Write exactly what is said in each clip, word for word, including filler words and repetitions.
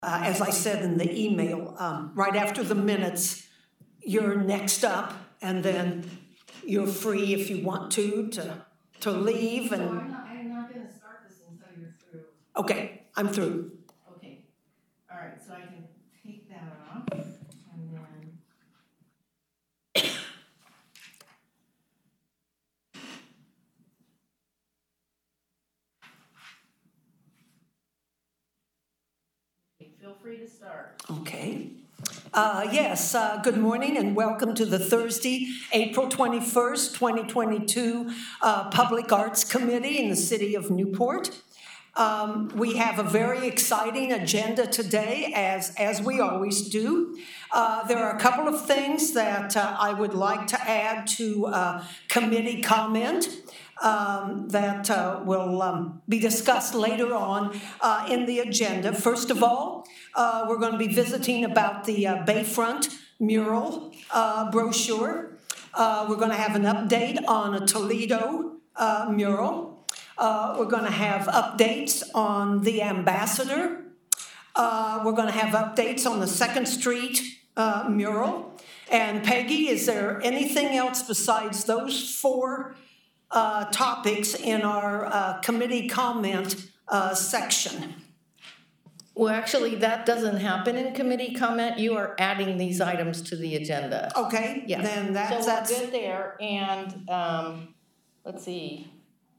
Uh, as I said in the email, um, right after the minutes, you're next up, and then you're free if you want to to, to leave. So And I'm not, I'm not going to start this until you're through. Okay, I'm through. Okay. All right, so I can take that off, and then... Feel free to start. Okay. Uh, yes, uh, good morning and welcome to the Thursday, April twenty-first, twenty twenty-two uh, Public Arts Committee in the city of Newport. Um, we have a very exciting agenda today, as, as we always do. Uh, there are a couple of things that uh, I would like to add to uh, committee comment. Um, that uh, will um, be discussed later on uh, in the agenda. First of all, uh, we're going to be visiting about the uh, Bayfront mural uh, brochure. Uh, we're going to have an update on a Toledo uh, mural. Uh, we're going to have updates on the Ambassador. Uh, we're going to have updates on the Second Street uh, mural. And Peggy, is there anything else besides those four Uh, topics in our uh, committee comment uh, section? Well, actually, that doesn't happen in committee comment. You are adding these items to the agenda. Okay, Yes. then that, so that's... we're good there, and um, let's see.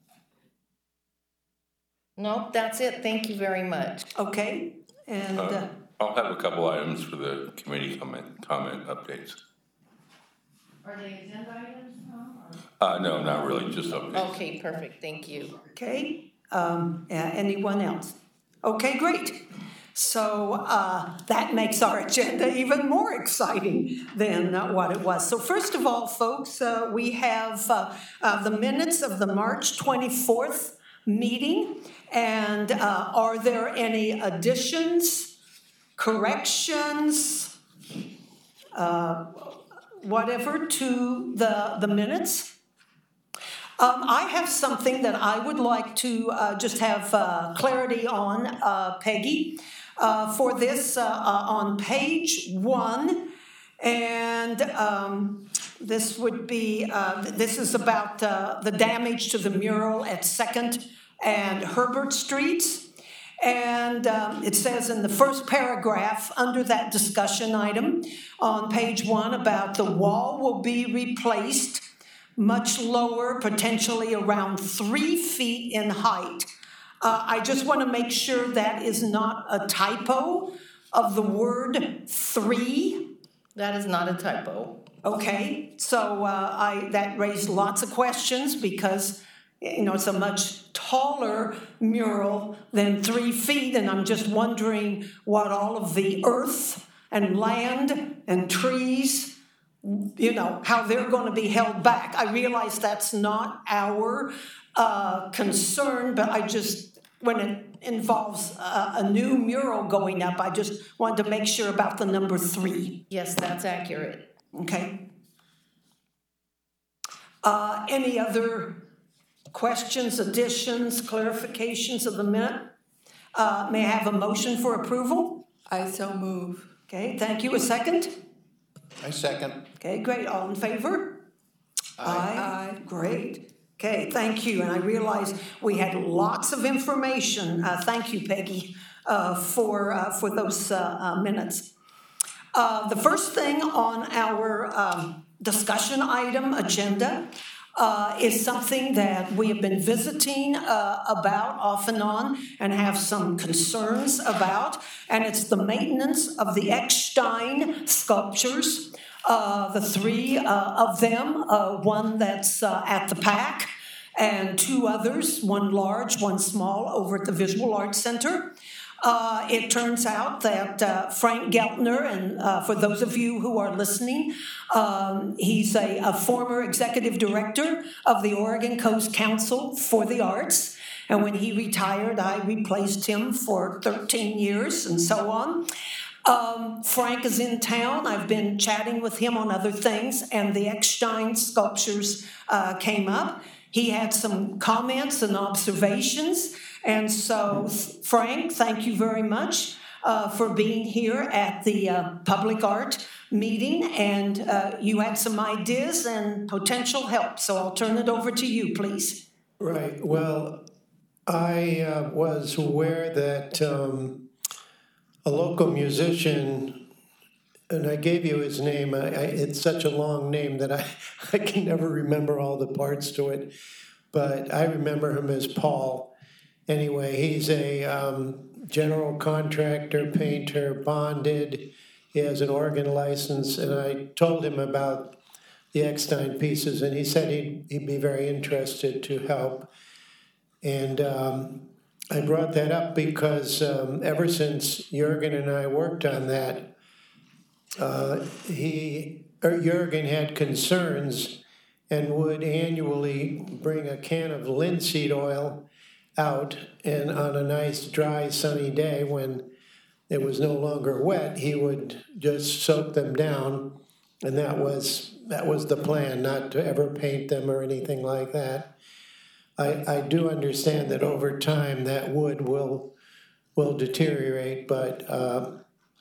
Nope, that's it. Thank you very much. Okay, and... Uh, Uh, I'll have a couple items for the committee comment, comment updates. Are they agenda items, Tom? Uh, no, not really, just updates. Okay, perfect. Thank you. okay, um, yeah, anyone else? Okay, great. So uh, that makes our agenda even more exciting than uh, what it was. So first of all, folks, uh, we have uh, uh, the minutes of the March twenty-fourth meeting. And uh, are there any additions, corrections, uh, whatever to the, the minutes? Um, I have something that I would like to uh, just have uh, clarity on, uh, Peggy, uh, for this uh, uh, on page one. And um, this would be, uh, this is about uh, the damage to the mural at Second and Herbert Streets. And um, it says in the first paragraph under that discussion item on page one about the wall will be replaced much lower, potentially around three feet in height. Uh, I just want to make sure that is not a typo of the word three. That is not a typo. Okay, so uh, I that raised lots of questions because, you know, it's a much taller mural than three feet, and I'm just wondering what all of the earth and land and trees, you know, how they're going to be held back. I realize that's not our uh, concern, but I just, when it involves a, a new mural going up, I just wanted to make sure about the number three. Yes, that's accurate. Okay. Uh, any other questions, additions, clarifications of the minute? Uh, may I have a motion for approval? I so move. Okay, thank you. A second? I second. Okay, great. All in favor? Aye. Aye. Great. Okay, thank you. And I realize we had lots of information. Uh, thank you, Peggy, uh, for uh, for those uh, uh, minutes. Uh, the first thing on our um, discussion item agenda uh, is something that we have been visiting uh, about off and on and have some concerns about, and it's the maintenance of the Eckstein sculptures. Uh, the three uh, of them, uh, one that's uh, at the PAC, and two others, one large, one small, over at the Visual Arts Center. Uh, it turns out that uh, Frank Geltner, and uh, for those of you who are listening, um, he's a, a former executive director of the Oregon Coast Council for the Arts. And when he retired, I replaced him for thirteen years and so on. Um, Frank is in town. I've been chatting with him on other things, and the Eckstein sculptures uh, came up. He had some comments and observations, and so, Frank, thank you very much. uh, for being here at the uh, Public Art meeting, and uh, you had some ideas and potential help, so I'll turn it over to you, please. Right. Well, I uh, was aware that um, a local musician, and I gave you his name. I, I, it's such a long name that I, I can never remember all the parts to it. But I remember him as Paul. Anyway, he's a um, general contractor, painter, bonded. He has an organ license, and I told him about the Eckstein pieces, and he said he'd, he'd be very interested to help. And um, I brought that up because um, ever since Jürgen and I worked on that, uh, he, or Jürgen had concerns and would annually bring a can of linseed oil out, and on a nice, dry, sunny day when it was no longer wet, he would just soak them down, and that was that was the plan, not to ever paint them or anything like that. I, I do understand that over time that wood will will deteriorate, but uh,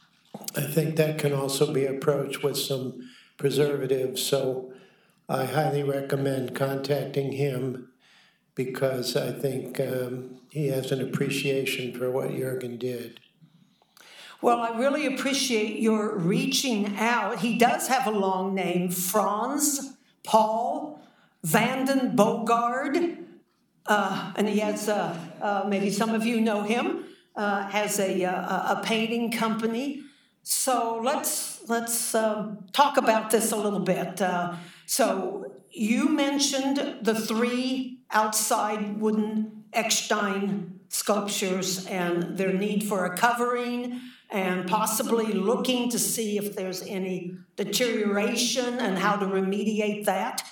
I think that can also be approached with some preservatives. So I highly recommend contacting him because I think um, he has an appreciation for what Jürgen did. Well, I really appreciate your reaching out. He does have a long name, Franz Paul Vanden Bogard, uh, and he has, uh, uh, maybe some of you know him, uh, has a, uh, a painting company. So let's let's um, talk about this a little bit. Uh, so you mentioned the three outside wooden Eckstein sculptures and their need for a covering, and possibly looking to see if there's any deterioration and how to remediate that.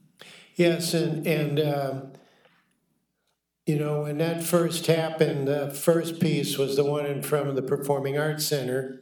Yes, and, and uh, you know, when that first happened, the first piece was the one in front of the Performing Arts Center,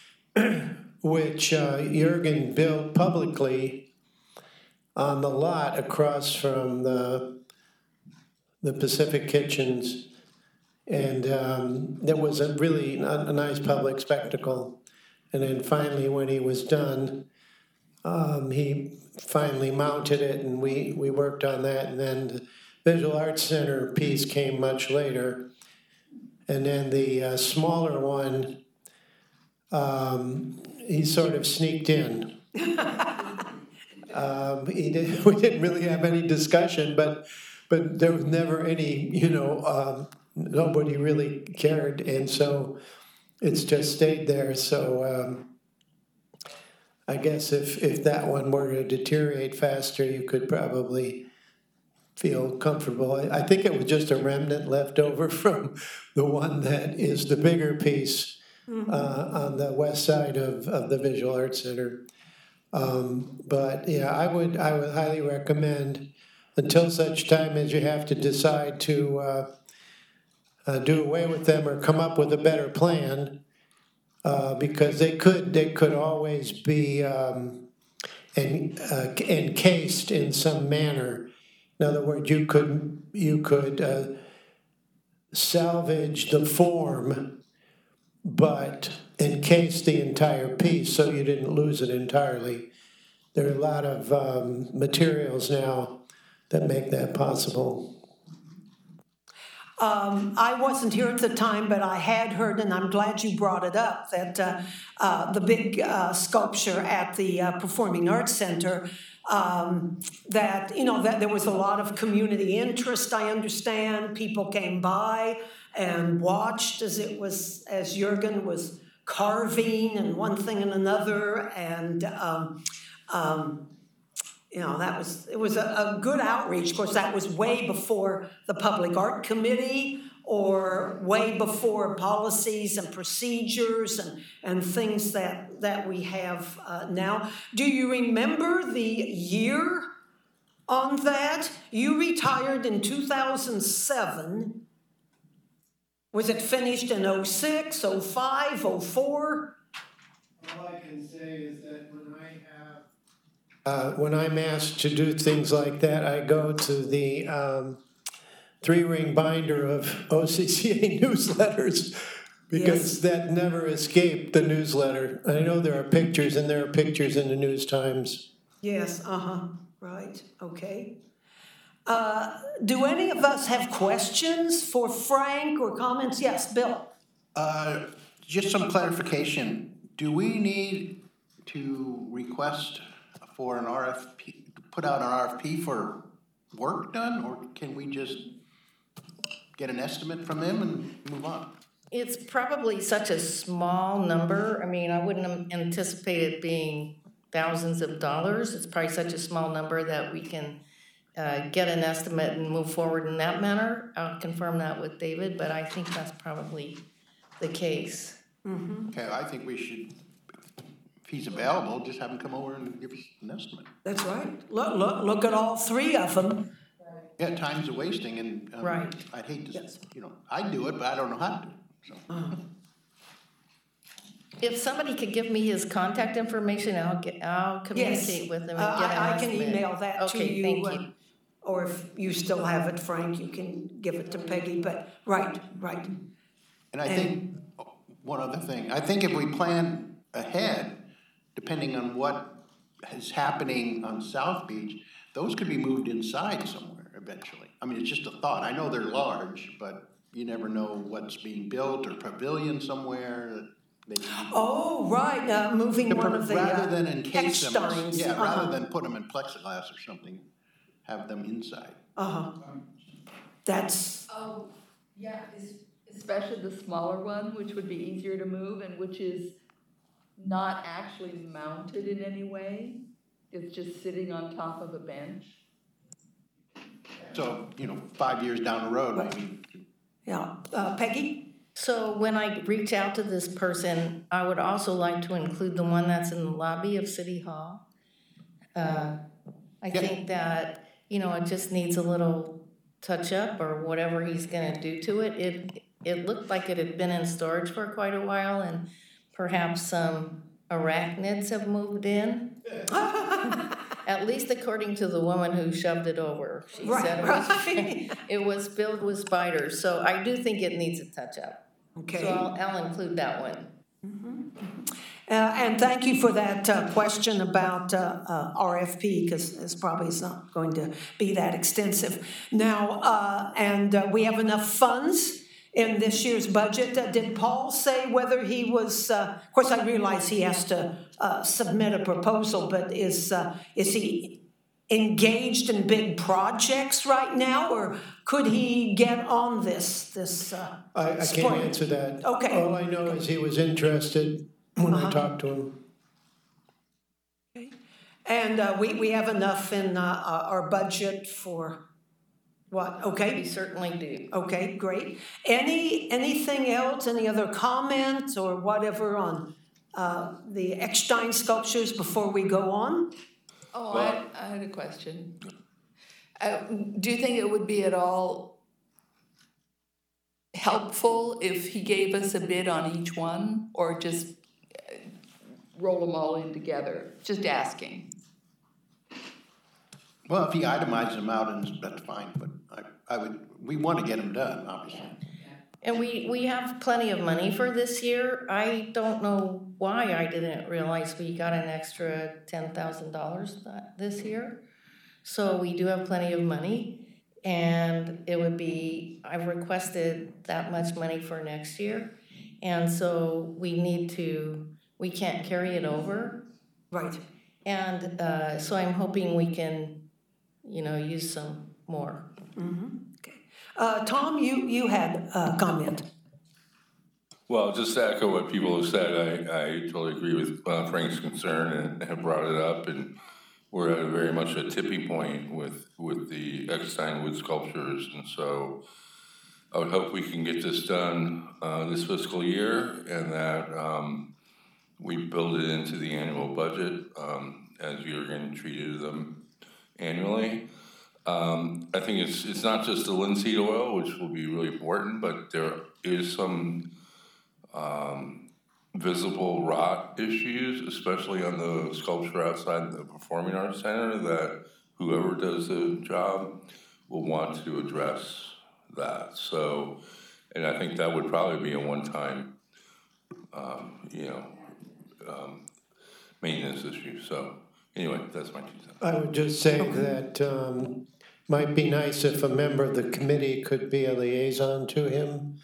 which uh, Jürgen built publicly on the lot across from the, the Pacific Kitchens. And um, that was a really a, a nice public spectacle. And then finally, when he was done, um, he finally mounted it, and we, we worked on that. And then the Visual Arts Center piece came much later. And then the uh, smaller one, um, he sort of sneaked in. um, he did, we didn't really have any discussion, but but there was never any, you know, um, nobody really cared, and so it's just stayed there. So um, I guess if, if that one were to deteriorate faster, you could probably feel comfortable. I, I think it was just a remnant left over from the one that is the bigger piece mm-hmm. uh, on the west side of, of the Visual Arts Center. Um, but yeah, I would I would highly recommend, until such time as you have to decide to uh, Uh, do away with them or come up with a better plan, uh, because they could they could always be um, en, uh, encased in some manner. In other words, you could you could uh, salvage the form, but encase the entire piece so you didn't lose it entirely. There are a lot of um, materials now that make that possible. Um, I wasn't here at the time, but I had heard, and I'm glad you brought it up, that uh, uh, the big uh, sculpture at the uh, Performing Arts Center, um, that, you know, that there was a lot of community interest, I understand. People came by and watched as it was, as Jürgen was carving and one thing and another, and um, um, you know, that was, it was a, a good outreach. Of course, that was way before the Public Art Committee, or way before policies and procedures and, and things that, that we have uh, now. Do you remember the year on that? You retired in two thousand seven. Was it finished in oh six, oh five, oh four? All I can say is that when I have Uh, when I'm asked to do things like that, I go to the um, three-ring binder of O C C A newsletters, Because Yes. that never escaped the newsletter. I know there are pictures, and there are pictures in the News Times. Yes, uh-huh, right, okay. Uh, do any of us have questions for Frank or comments? Yes, Bill? Uh, just some clarification. Do we need to request for an R F P, put out an R F P for work done, or can we just get an estimate from them and move on? It's probably such a small number. I mean, I wouldn't anticipate it being thousands of dollars. It's probably such a small number that we can uh, get an estimate and move forward in that manner. I'll confirm that with David, but I think that's probably the case. Okay, I think we should, if he's available, just have him come over and give us an estimate. That's right. Look, look, look at all three of them. Yeah, time's a wasting, and um, Right. I'd hate to, Yes. you know, I do it, but I don't know how to do it. So. If somebody could give me his contact information, I'll get, I'll communicate with him and Uh, get an I, I can estimate. email that to Okay, you. thank uh, you. Or if you still have it, Frank, you can give it to Peggy, but, right, right. And I think, oh, one other thing, I think if we plan ahead, depending on what is happening on South Beach, those could be moved inside somewhere eventually. I mean, it's just a thought. I know they're large, but you never know what's being built, or pavilion somewhere that they can. Oh, right, uh, moving To one per- of the Rather uh, than encase them, Ecksteins. yeah, uh-huh, rather than put them in plexiglass or something, have them inside. Uh-huh. That's, Oh, yeah, es- especially the smaller one, which would be easier to move and which is not actually mounted in any way. It's just sitting on top of a bench. So, you know, five years down the road, Right. maybe. yeah. Uh, Peggy? So when I reach out to this person, I would also like to include the one that's in the lobby of City Hall. Uh, I Yeah. think that, you know, it just needs a little touch-up or whatever he's gonna do to it. It, it looked like it had been in storage for quite a while, and perhaps some arachnids have moved in. At least according to the woman who shoved it over. She Right, said it was, right. it was filled with spiders, so I do think it needs a touch-up. Okay. So I'll, I'll include that one. Uh, and thank you for that uh, question about uh, uh, R F P, because it's probably is not going to be that extensive. Now, uh, and uh, we have enough funds in this year's budget. Uh, did Paul say whether he was, uh, of course, I realize he has to uh, submit a proposal, but is, uh, is he engaged in big projects right now, or could he get on this, this uh, I, I can't spring? answer that. Okay. All I know is he was interested when Uh-huh. I talked to him. And uh, we, we have enough in uh, our budget for what? We Okay, certainly do. okay, great. Any, anything else, any other comments or whatever on uh, the Eckstein sculptures before we go on? Oh, I, I had a question. Uh, do you think it would be at all helpful if he gave us a bid on each one, or just uh, roll them all in together? Just asking. Well, if he itemizes them out, and that's fine, but I, I would, we want to get them done, obviously. And we, we have plenty of money for this year. I don't know why I didn't realize we got an extra ten thousand dollars this year. So we do have plenty of money, and it would be, I've requested that much money for next year. And so we need to, we can't carry it over. Right. And uh, so I'm hoping we can, you know, use some more. Okay. Uh, Tom, you, you had a comment. Well, just to echo what people have said, I, I totally agree with uh, Frank's concern and have brought it up, and we're at a very much a tipping point with, with the Eckstein wood sculptures, and so I would hope we can get this done uh, this fiscal year, and that um, we build it into the annual budget um, as you're going to treat them annually. Um, I think it's it's not just the linseed oil, which will be really important, but there is some um, visible rot issues, especially on the sculpture outside the Performing Arts Center, that whoever does the job will want to address that. So, and I think that would probably be a one-time um, you know, um, maintenance issues. So anyway, that's my two cents. I would just say that um, might be nice if a member of the committee could be a liaison to him.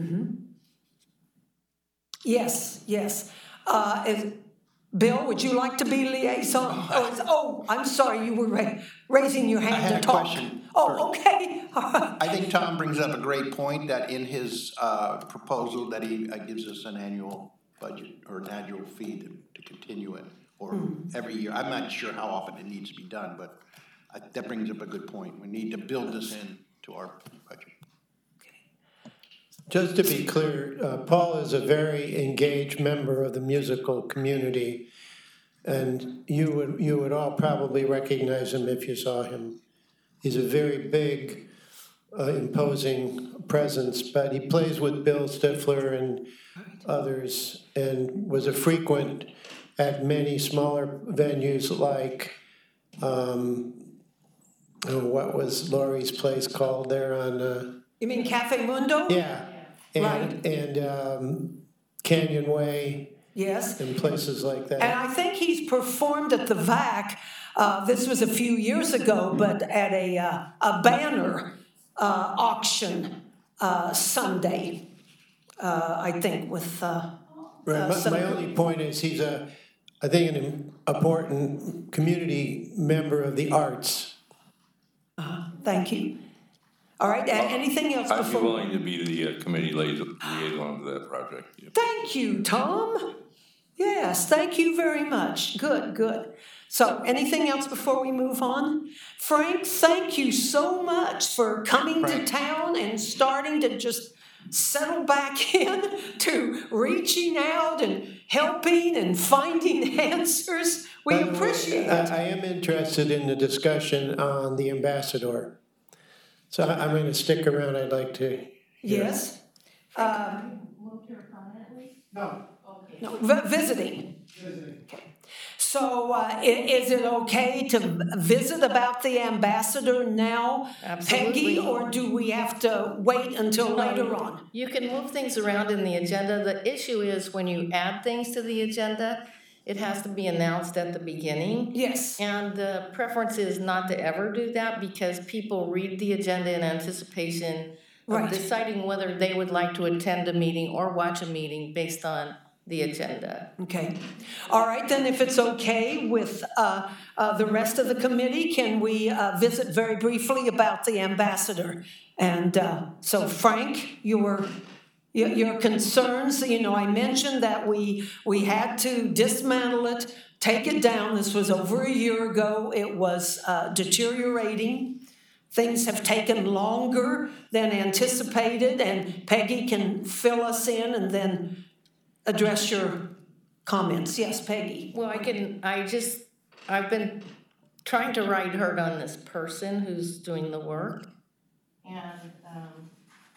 Yes, yes. Uh, is, Bill, would you like to be liaison? Oh, is- oh, I'm sorry, you were ra- raising your I hand had to a talk. question Oh, okay. I think Tom brings up a great point that in his uh, proposal that he uh, gives us an annual budget or an annual fee to, to continue it, or every year. I'm not sure how often it needs to be done, but I, that brings up a good point. We need to build this in to our budget. Just to be clear, uh, Paul is a very engaged member of the musical community, and you would, you would all probably recognize him if you saw him. He's a very big, uh, imposing presence, but he plays with Bill Stifler and others, and was a frequent at many smaller venues like, um, oh, what was Laurie's place called there on, uh, You mean Cafe Mundo? yeah, and, Right. and um, Canyon Way Yes. and places like And that. I think he's performed at the V A C, uh, this was a few years ago, but at a, uh, a banner uh, auction uh, Sunday, uh, I think, with, uh, Right, uh, my, some- my only point is he's a, I think, an important community member of the arts. thank you. All right, a- anything else I'd be before? willing to be the uh, committee liaison liaison to that project. Yeah. Thank you, Tom. Yes, thank you very much. Good, good. So, anything else before we move on? Frank, thank you so much for coming to Frank. town and starting to just settle back in to reaching out and helping and finding answers. We By the way, appreciate I, it. I am interested in the discussion on the ambassador. So I, I'm gonna stick around, I'd like to. Yes? Uh, Moved here permanently? No. Okay. no, vi- visiting. Okay. So, uh, i- is it okay to visit about the ambassador now, Peggy, Absolutely. or do we have to wait until later on? You can move things around in the agenda. The issue is when you add things to the agenda, it has to be announced at the beginning. Yes, And the preference is not to ever do that because people read the agenda in anticipation of Right. deciding whether they would like to attend a meeting or watch a meeting based on the agenda. okay. All right, then if it's okay with uh, uh, the rest of the committee, can we uh, visit very briefly about the ambassador? And uh, so Frank, your, your your concerns, you know, I mentioned that we, we had to dismantle it, take it down. This was over a year ago. It was uh, deteriorating. Things have taken longer than anticipated, and Peggy can fill us in and then address your comments. Yes, Peggy. Well, I can, I just, I've been trying to ride herd on this person who's doing the work. And um,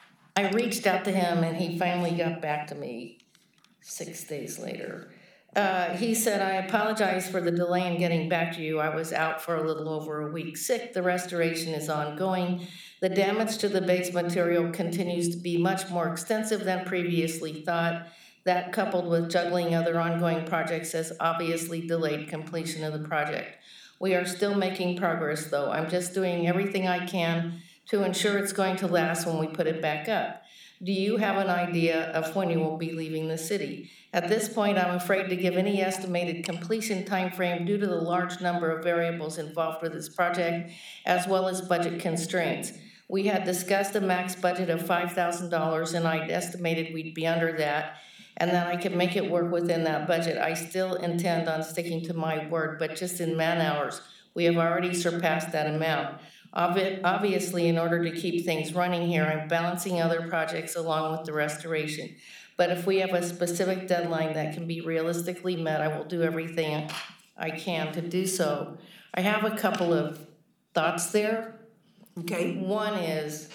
I reached out to him and he finally got back to me six days later. Uh, he said, I apologize for the delay in getting back to you. I was out for a little over a week sick. The restoration is ongoing. The damage to the base material continues to be much more extensive than previously thought. That, coupled with juggling other ongoing projects, has obviously delayed completion of the project. We are still making progress, though. I'm just doing everything I can to ensure it's going to last when we put it back up. Do you have an idea of when you will be leaving the city? At this point, I'm afraid to give any estimated completion timeframe due to the large number of variables involved with this project, as well as budget constraints. We had discussed a max budget of five thousand dollars, and I'd estimated we'd be under that, and that I could make it work within that budget. I still intend on sticking to my word, but just in man hours, we have already surpassed that amount. Obvi- Obviously, in order to keep things running here, I'm balancing other projects along with the restoration. But if we have a specific deadline that can be realistically met, I will do everything I can to do so. I have a couple of thoughts there. Okay, One is,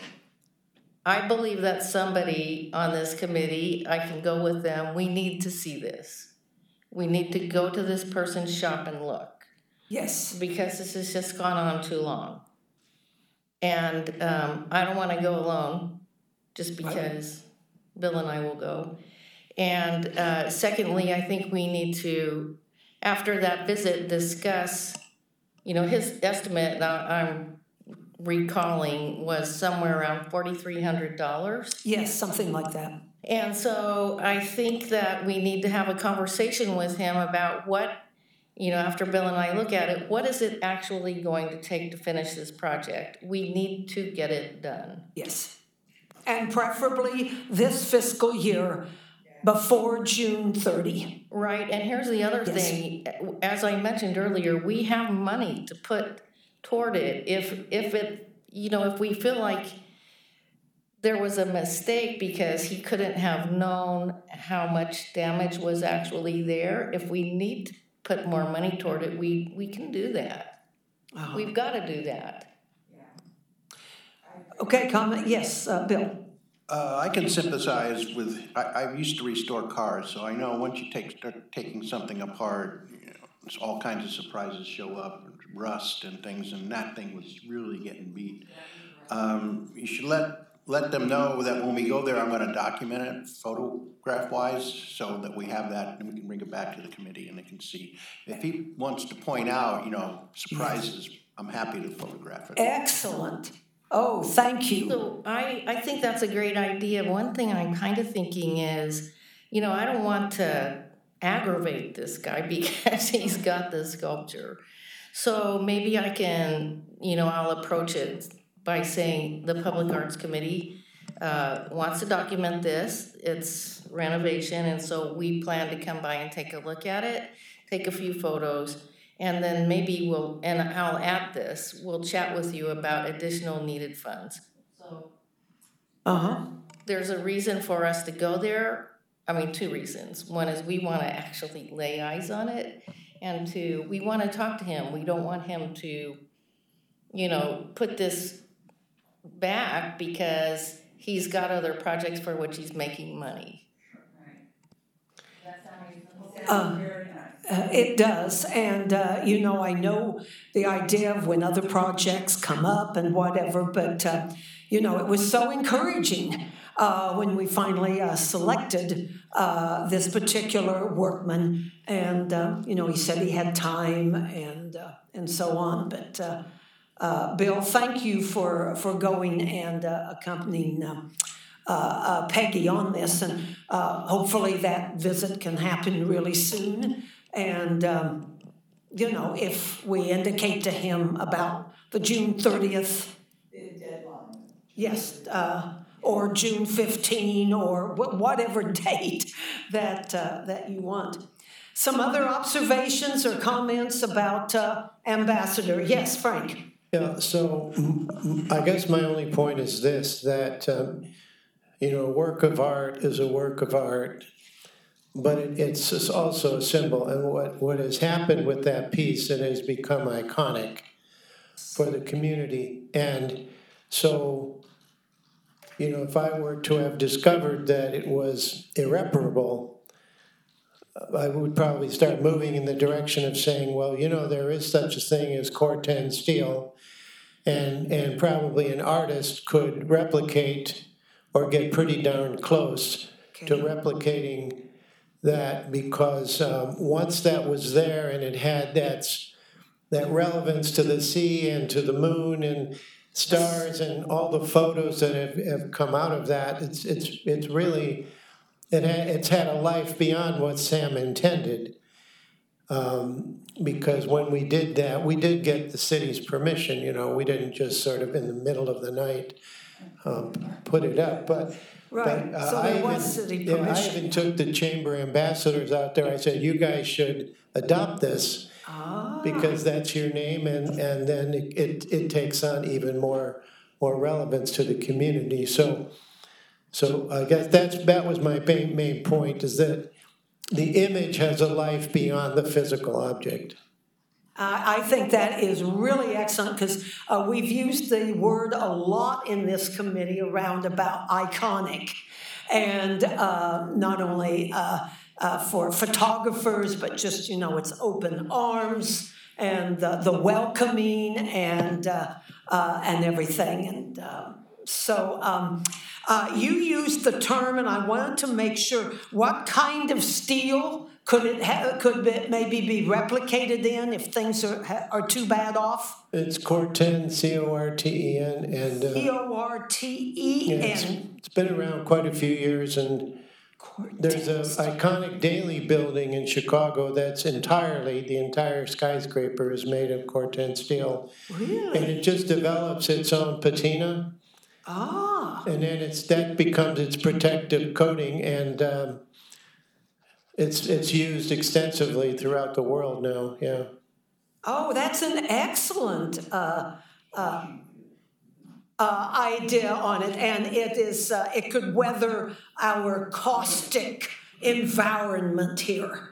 I believe that somebody on this committee, I can go with them, we need to see this. We need to go to this person's shop and look, yes, because this has just gone on too long. And um, I don't want to go alone, just because Bill and I will go. And uh, secondly, I think we need to, after that visit, discuss, you know, his estimate, I'm recalling, was somewhere around forty-three hundred dollars. Yes, something like that. And so I think that we need to have a conversation with him about what, you know, after Bill and I look at it, what is it actually going to take to finish this project? We need to get it done. Yes. And preferably this fiscal year before June thirtieth. Right, and here's the other Yes. thing. As I mentioned earlier, we have money to put toward it. If, if it, you know, if we feel like there was a mistake because he couldn't have known how much damage was actually there, if we need to put more money toward it, we, we can do that. Oh. We've got to do that. Okay, comment? Yes, uh, Bill. Uh, I can sympathize with, I, I used to restore cars, so I know once you take, start taking something apart, you know, there's all kinds of surprises show up, rust and things, and that thing was really getting beat. Um, you should let, let them know that when we go there, I'm gonna document it photograph-wise, so that we have that, and we can bring it back to the committee and they can see. If he wants to point out, you know, surprises, I'm happy to photograph it. Excellent. Oh, thank you. So I, I think that's a great idea. One thing I'm kind of thinking is, you know, I don't want to aggravate this guy because he's got the sculpture. So maybe I can, you know, I'll approach it by saying the Public Arts Committee uh, wants to document this. It's renovation, and so we plan to come by and take a look at it, take a few photos, and then maybe we'll, and I'll add this, we'll chat with you about additional needed funds. So Uh-huh. there's a reason for us to go there. I mean, two reasons. One is we want to actually lay eyes on it, and two, we want to talk to him. We don't want him to, you know, put this back because he's got other projects for which he's making money. Uh, uh, it does, and uh, you know, I know the idea of when other projects come up and whatever, but uh, you know, it was so encouraging uh, when we finally uh, selected uh, this particular workman, and uh, you know, he said he had time and uh, and so on. But uh, uh, Bill, thank you for for going and uh, accompanying Uh, Uh, uh, Peggy on this, and uh, hopefully that visit can happen really soon. And, um, you know, if we indicate to him about the June thirtieth deadline, yes, uh, or June fifteenth, or wh- whatever date that uh, that you want. Some other observations or comments about uh, Ambassador? Yes, Frank. Yeah, so mm, mm, I guess my only point is this, that um, you know, a work of art is a work of art, but it, it's just also a symbol. And what, what has happened with that piece, it has become iconic for the community. And so, you know, if I were to have discovered that it was irreparable, I would probably start moving in the direction of saying, well, you know, there is such a thing as Corten steel, and, and probably an artist could replicate or get pretty darn close okay. to replicating that, because um, once that was there and it had that, that relevance to the sea and to the moon and stars and all the photos that have, have come out of that, it's it's it's really, it ha- it's had a life beyond what Sam intended. Um, because when we did that, we did get the city's permission, you know, we didn't just sort of in the middle of the night Um, put it up, but, right. but uh, so there I, was even, city yeah, permission. I even took the chamber ambassadors out there. I said, you guys should adopt this ah. because that's your name, and, and then it, it, it takes on even more more relevance to the community. So so I guess that's that was my main, main point, is that the image has a life beyond the physical object. Uh, I think that is really excellent, because uh, we've used the word a lot in this committee around about iconic, and uh, not only uh, uh, for photographers, but just, you know, it's open arms and the, the welcoming and uh, uh, and everything. And uh, so um, Uh, you used the term, and I wanted to make sure, what kind of steel could it ha- could it maybe be replicated in if things are ha- are too bad off? It's Corten, C O R T E N, and uh, C O R T E yeah, it's, N. it's been around quite a few years, and there's an iconic Daily building in Chicago that's entirely, the entire skyscraper is made of Corten steel. Really? And it just develops its own patina, Ah. and then it's, that becomes its protective coating, and um, it's, it's used extensively throughout the world now, yeah. Oh, that's an excellent uh, uh, uh, idea on it, and it is uh, it could weather our caustic environment here.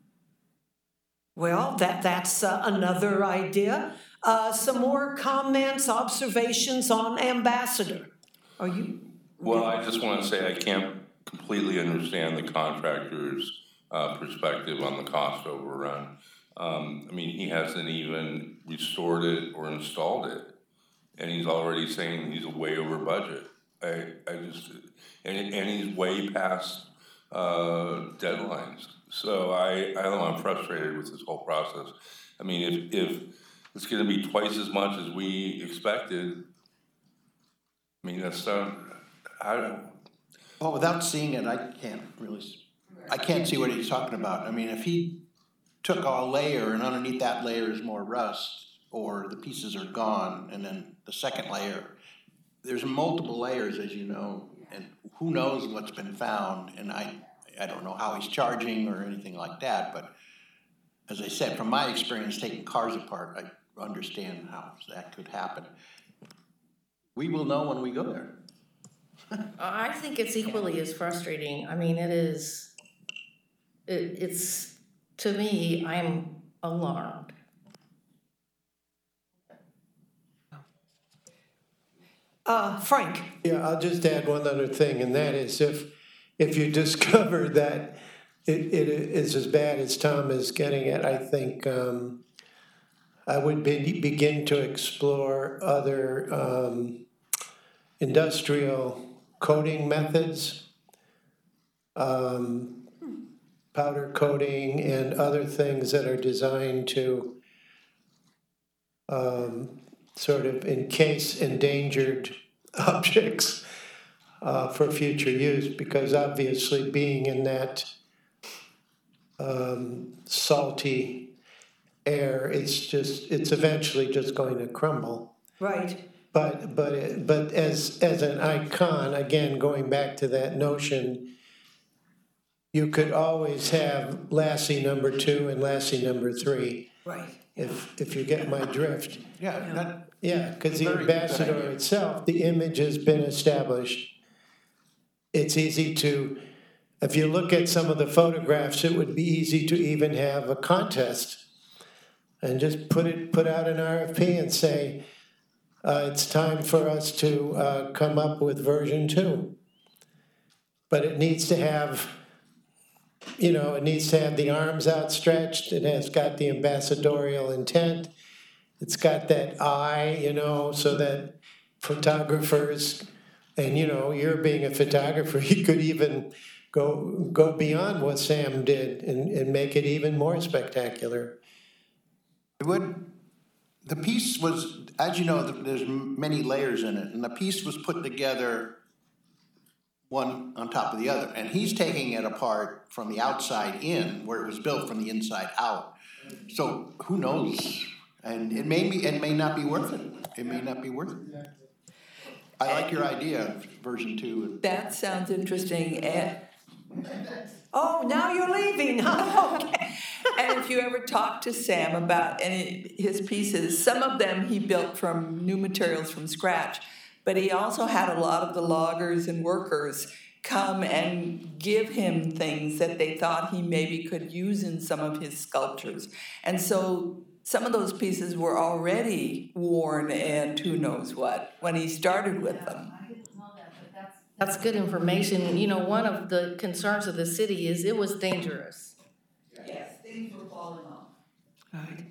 Well, that that's uh, another idea. Uh, some more comments, observations on Ambassador. Are you? Well, I just want to say I can't completely understand the contractor's uh, perspective on the cost overrun. Um, I mean, he hasn't even restored it or installed it, and he's already saying he's way over budget. I, I just, and, and he's way past uh, deadlines. So I, I don't know, I'm frustrated with this whole process. I mean, if, if it's going to be twice as much as we expected, I mean, that's not, I don't. Well, without seeing it, I can't really, s- I can't see what he's talking about. I mean, if he took a layer and underneath that layer is more rust, or the pieces are gone, and then the second layer, there's multiple layers, as you know, and who knows what's been found, and I, I don't know how he's charging or anything like that, but as I said, from my experience taking cars apart, I understand how that could happen. We will know when we go there. I think it's equally as frustrating. I mean, it is, it, it's, to me, I'm alarmed. Uh, Frank. Yeah, I'll just add one other thing, and that is if, if you discover that it, it is as bad as Tom is getting at, I think um, I would be, begin to explore other um, industrial coating methods, um, powder coating and other things that are designed to um, sort of encase endangered objects uh, for future use, because obviously being in that um, salty air, it's just, it's eventually just going to crumble. Right. But but it, but as as an icon, again, going back to that notion, you could always have Lassie number two and Lassie number three. Right. If if you get my drift. Yeah, that, Yeah, because the Very good ambassador idea. itself, the image has been established. It's easy to, if you look at some of the photographs, it would be easy to even have a contest and just put it put out an R F P and say, Uh, it's time for us to uh, come up with version two. But it needs to have, you know, it needs to have the arms outstretched. It has got the ambassadorial intent. It's got that eye, you know, so that photographers, and, you know, you're being a photographer, you could even go go beyond what Sam did and, and make it even more spectacular. it would, the piece was, as you know, there's many layers in it, and the piece was put together one on top of the other, and he's taking it apart from the outside in, where it was built from the inside out. So who knows? And it may be, it may not be worth it. It may not be worth it. I like your idea of version two. That sounds interesting, and, Oh, now you're leaving, huh? Okay. and if you ever talk to Sam about any his pieces, some of them he built from new materials from scratch, but he also had a lot of the loggers and workers come and give him things that they thought he maybe could use in some of his sculptures. And so some of those pieces were already worn and who knows what when he started with them. That's good information. You know, one of the concerns of the city is it was dangerous. Yes, things were falling off. Right.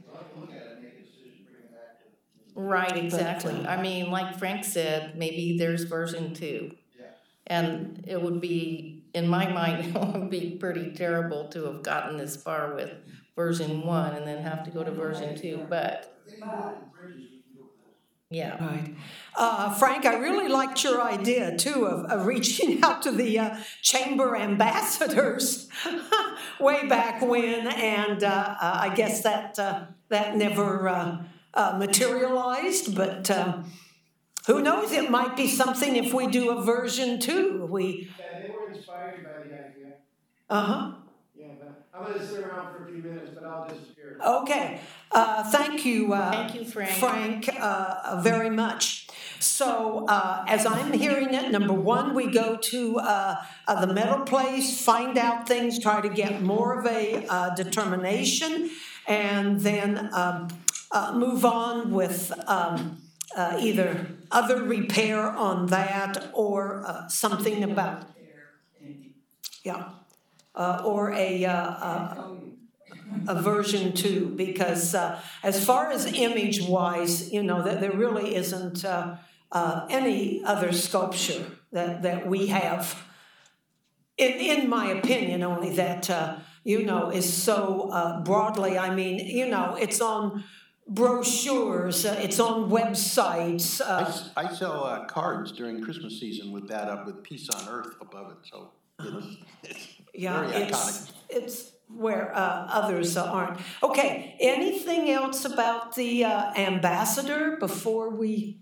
Right, exactly. I mean, like Frank said, maybe there's version two. And it would be, in my mind, it would be pretty terrible to have gotten this far with version one and then have to go to version two, but yeah. Right. Uh, Frank, I really liked your idea, too, of, of reaching out to the uh, chamber ambassadors way back when, and uh, uh, I guess that uh, that never uh, uh, materialized, but uh, who knows, it might be something if we do a version two. We... Yeah, they were inspired by the idea. Uh-huh. Yeah, but I'm going to sit around for a few minutes, but I'll disappear. Okay. Uh, thank you, uh, Thank you, Frank. Frank, uh, very much. So, uh, as I'm hearing it, number one, we go to uh, uh, the metal place, find out things, try to get more of a uh, determination, and then um, uh, move on with um, uh, either other repair on that or uh, something about, yeah, uh, or a. Uh, uh, a version two, because uh, as far as image-wise, you know, that there really isn't uh, uh, any other sculpture that, that we have, in, in my opinion only, that, uh, you know, is so uh, broadly, I mean, you know, it's on brochures, uh, it's on websites. Uh, I, s- I sell uh, cards during Christmas season with that up with Peace on Earth above it, so it's, it's yeah, very it's, iconic. it's where uh, others aren't. Okay, anything else about the uh, ambassador before we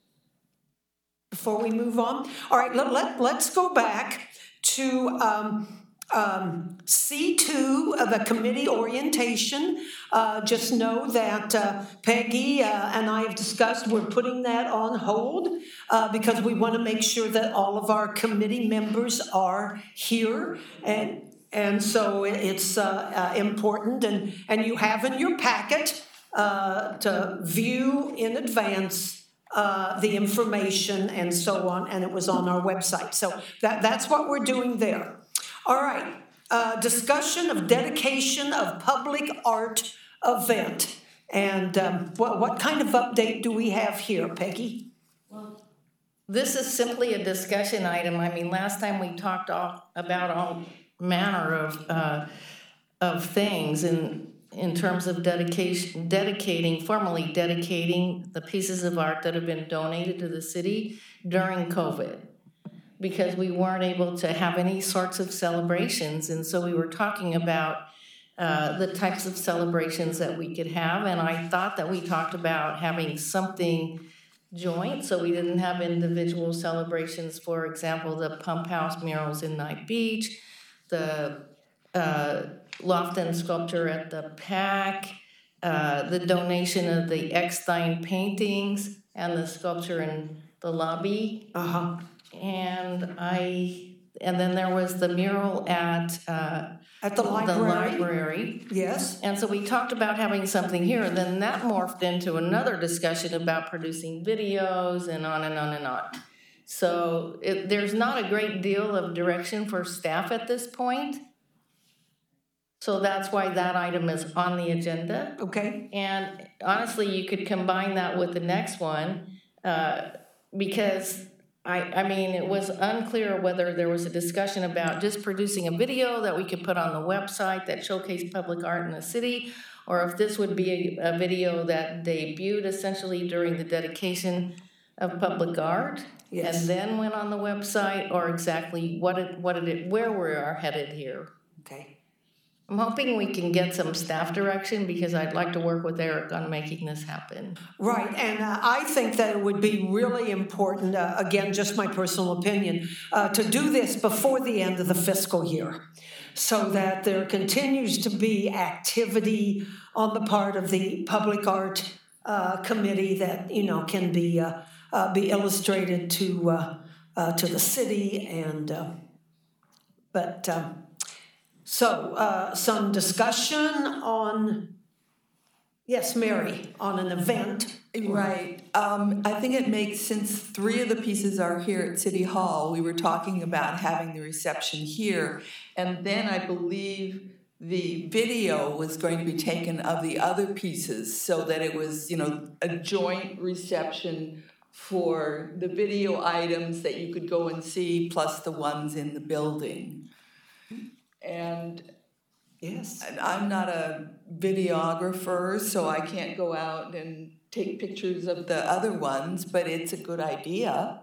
before we move on? All right, let, let, let's go back to um, um, C two, uh, the committee orientation. Uh, just know that uh, Peggy uh, and I have discussed, we're putting that on hold uh, because we want to make sure that all of our committee members are here. And And so it's uh, uh, important, and, and you have in your packet uh, to view in advance uh, the information and so on, and it was on our website. So that, that's what we're doing there. All right, uh, discussion of dedication of public art event. And um, what, what kind of update do we have here, Peggy? This is simply a discussion item. I mean, last time we talked all about all manner of uh, of things in in terms of dedication, dedicating, formally dedicating the pieces of art that have been donated to the city during COVID, because we weren't able to have any sorts of celebrations, and so we were talking about uh, the types of celebrations that we could have, and I thought that we talked about having something joint, so we didn't have individual celebrations. For example, the Pump House murals in Night Beach, the uh, Lofton sculpture at the P A C, uh, the donation of the Eckstein paintings, and the sculpture in the lobby. Uh-huh. And I, and then there was the mural at uh, At the library? The library. Yes. And so we talked about having something here, and then that morphed into another discussion about producing videos and on and on and on. So it, there's not a great deal of direction for staff at this point. So that's why that item is on the agenda. Okay. And honestly, you could combine that with the next one, uh, because I, I mean, it was unclear whether there was a discussion about just producing a video that we could put on the website that showcased public art in the city, or if this would be a, a video that debuted essentially during the dedication of public art, Yes. and then went on the website, or exactly what it, what it, where we are headed here. Okay. I'm hoping we can get some staff direction, because I'd like to work with Eric on making this happen. Right, and uh, I think that it would be really important, uh, again, just my personal opinion, uh, to do this before the end of the fiscal year, so that there continues to be activity on the part of the Public Art uh, Committee that, you know, can be uh, uh, be illustrated to uh, uh, to the city, and uh, but. Uh, So, uh, some discussion on, yes, Mary, on an event. Right. Um, I think it makes, since three of the pieces are here at City Hall, we were talking about having the reception here. And then I believe the video was going to be taken of the other pieces so that it was, you know, A joint reception for the video items that you could go and see, plus the ones in the building. And Yes. and I'm not a videographer, so I can't go out and take pictures of the other ones, but it's a good idea.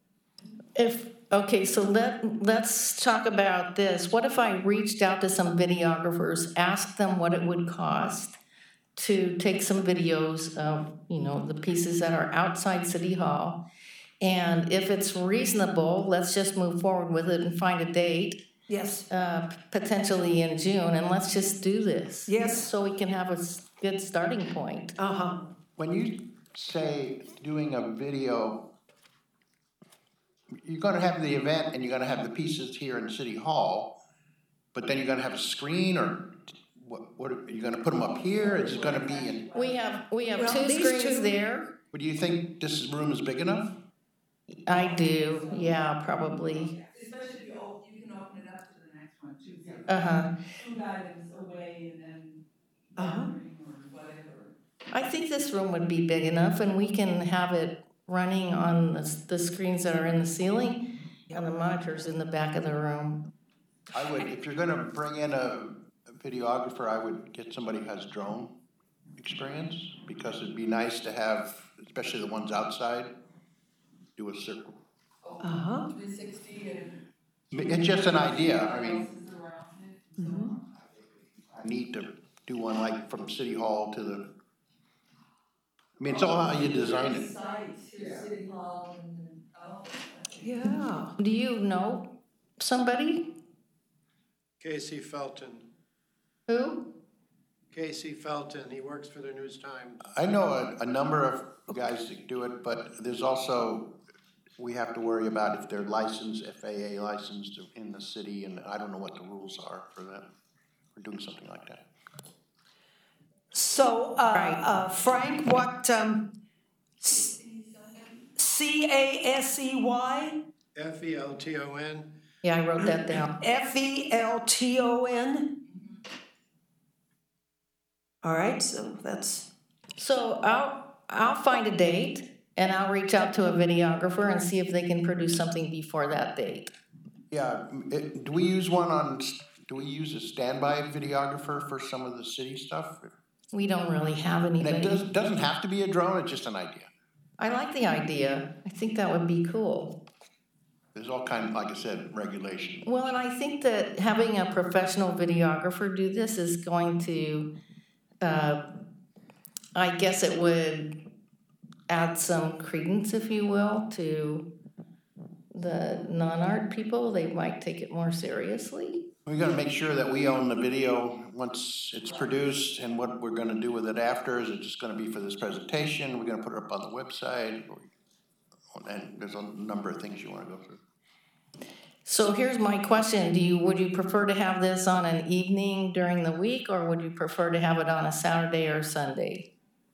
If, okay, so let, let's talk about this. What if I reached out to some videographers, asked them what it would cost to take some videos of, you know, the pieces that are outside City Hall? And if it's reasonable, let's just move forward with it and find a date, Yes. uh, potentially in June, and let's just do this. Yes. So we can have a s- good starting point. Uh-huh. When you say doing a video, you're gonna have the event and you're gonna have the pieces here in City Hall, but then you're gonna have a screen, or what, what, are you gonna put them up here? Is it gonna be in, We have, we have Well, two these screens two- there. do you think this room is big enough? I do, yeah, probably. Especially if you, op- you can open it up to the next one too. So Uh-huh. food items away and then Uh-huh. gathering or whatever. I think this room would be big enough, and we can have it running on the, s- the screens that are in the ceiling and the monitors in the back of the room. I would, if you're gonna bring in a a videographer, I would get somebody who has drone experience, because it'd be nice to have, especially the ones outside, do a circle. Uh-huh. three sixty and. It's just an idea, I mean, Houses around it, so. I need to do one like from City Hall to the, I mean, it's all how you design it. Sites, here, City Hall and, oh. Yeah. Do you know somebody? Casey Felton, Who? Casey Felton, he works for the News Times. I know a, a number of guys that do it, but there's also, we have to worry about if they're licensed, F A A licensed in the city, and I don't know what the rules are for that, for doing something like that. So, uh, Right. uh, Frank, what, um, C A S E Y, F E L T O N, Yeah, I wrote that down. F E L T O N? All right, so that's, So I'll, I'll find a date, and I'll reach out to a videographer and see if they can produce something before that date. Yeah, it, do we use one on, do we use a standby videographer for some of the city stuff? We don't really have And it anybody. does, doesn't have to be a drone, it's just an idea. I like the idea. I think that would be cool. There's all kind, like I said, regulation. Well, and I think that having a professional videographer do this is going to, uh, I guess it would add some credence, if you will, to the non-art people. They might take it more seriously. We gotta make sure that we own the video once it's produced, and what we're gonna do with it after. Is it just gonna be for this presentation? We're gonna put it up on the website? Or- And there's a number of things you wanna go through. So here's my question. Do you, would you prefer to have this on an evening during the week, or would you prefer to have it on a Saturday or Sunday?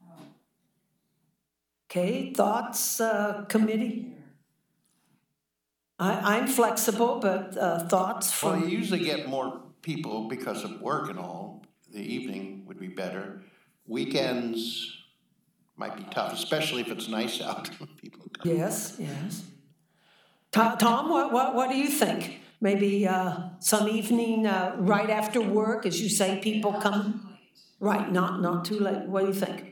okay, thoughts, uh, committee? I, I'm flexible, but, uh, thoughts Well, you from, usually get more people because of work and all. The evening would be better. Weekends might be tough, especially if it's nice out. People come. yes, yes. Tom, Tom, what, what, what do you think? Maybe, uh, some evening, uh, right after work, as you say, people come? Right, not, not too late. What do you think?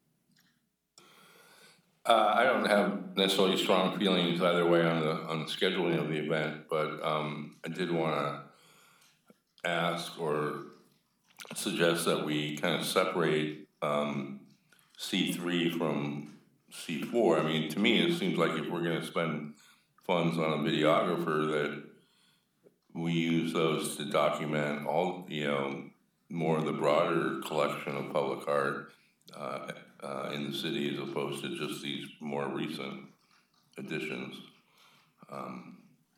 Uh, I don't have necessarily strong feelings either way on the, on the scheduling of the event, but, um, I did wanna ask or suggest that we kind of separate, um, C three from C four. I mean, to me, it seems like if we're gonna spend funds on a videographer, that we use those to document all, you know, more of the broader collection of public art, uh, uh, in the city, as opposed to just these more recent additions. Um,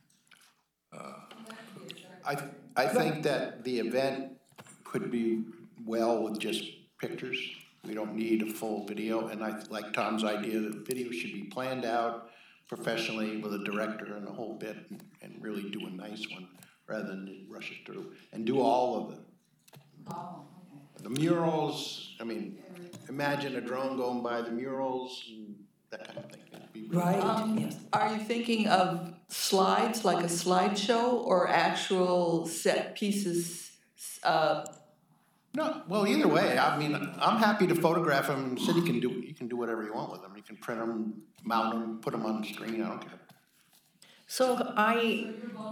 I, I think that the event could be well with just pictures. We don't need a full video, and I like Tom's idea that video should be planned out professionally with a director and a whole bit, and, and really do a nice one, rather than rush it through, and do all of it. Oh, okay. The murals, I mean, imagine a drone going by the murals, and that kind of thing, it'd be Right, Um, yes. Are you thinking of slides, like a slideshow, or actual set pieces? Uh, No, well, either way, I mean, I'm happy to photograph them. The city can do, you can do whatever you want with them. You can print them, mount them, put them on the screen, I don't care. So I,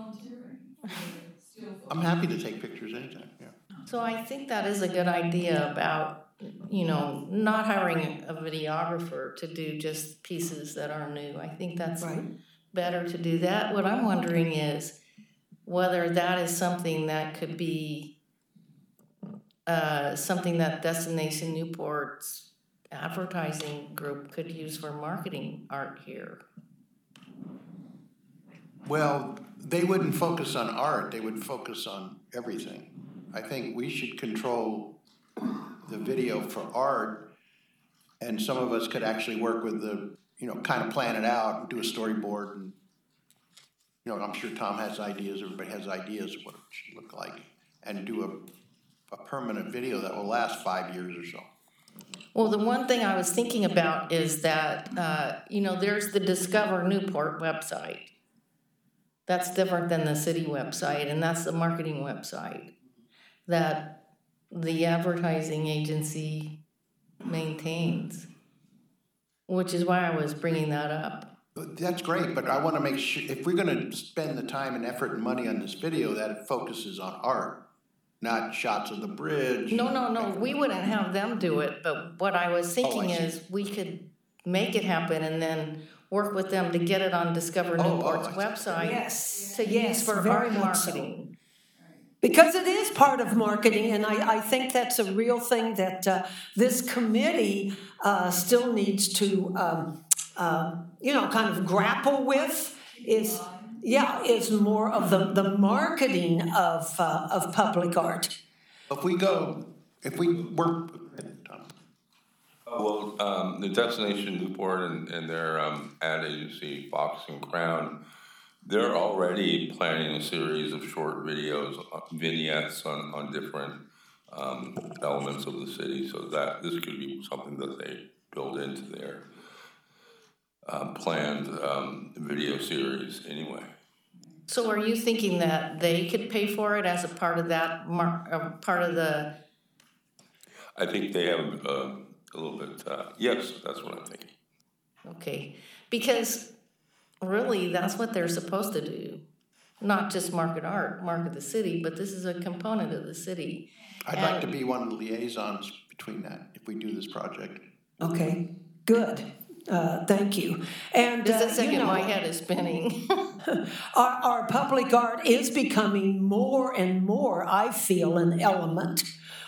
I'm happy to take pictures anytime, yeah. so I think that is a good idea about, you know, not hiring a videographer to do just pieces that are new. I think that's Right. better to do that. What I'm wondering is whether that is something that could be uh, something that Destination Newport's advertising group could use for marketing art here. Well, they wouldn't focus on art, they would focus on everything. I think we should control the video for art, and some of us could actually work with the, you know, kind of plan it out and do a storyboard. And, you know, I'm sure Tom has ideas, everybody has ideas of what it should look like, and do a, a permanent video that will last five years or so. Well, the one thing I was thinking about is that, uh, you know, there's the Discover Newport website. That's different than the city website, and that's the marketing website that the advertising agency maintains, which is why I was bringing that up. That's great, but I want to make sure, if we're going to spend the time and effort and money on this video, that it focuses on art, not shots of the bridge. No, no, no, we wouldn't have them do it, but what I was thinking Oh, I see. is we could make it happen and then work with them to get it on Discover Oh, oh, Newport's I see. website Yes, to yes, use for very art much so. marketing. Because it is part of marketing, and I, I think that's a real thing that uh, this committee uh, still needs to, um, uh, you know, kind of grapple with. Is yeah, is more of the the marketing of uh, of public art. If we go, if we work, Tom. Well, um, the Destination Newport and, and their um, ad agency, Fox and Crown, they're already planning a series of short videos, uh, vignettes on, on different um, elements of the city. So that this could be something that they build into their um, planned um, video series anyway. So are you thinking that they could pay for it as a part of that, mar- uh, part of the, I think they have uh, a little bit, uh, yes, that's what I'm thinking. okay, because really, that's what they're supposed to do. Not just market art, market the city, but this is a component of the city. I'd like to be one of the liaisons between that, if we do this project. Okay, good. Uh, thank you. And Just uh, a second, you know, my head is spinning. our, our public art is becoming more and more, I feel, an element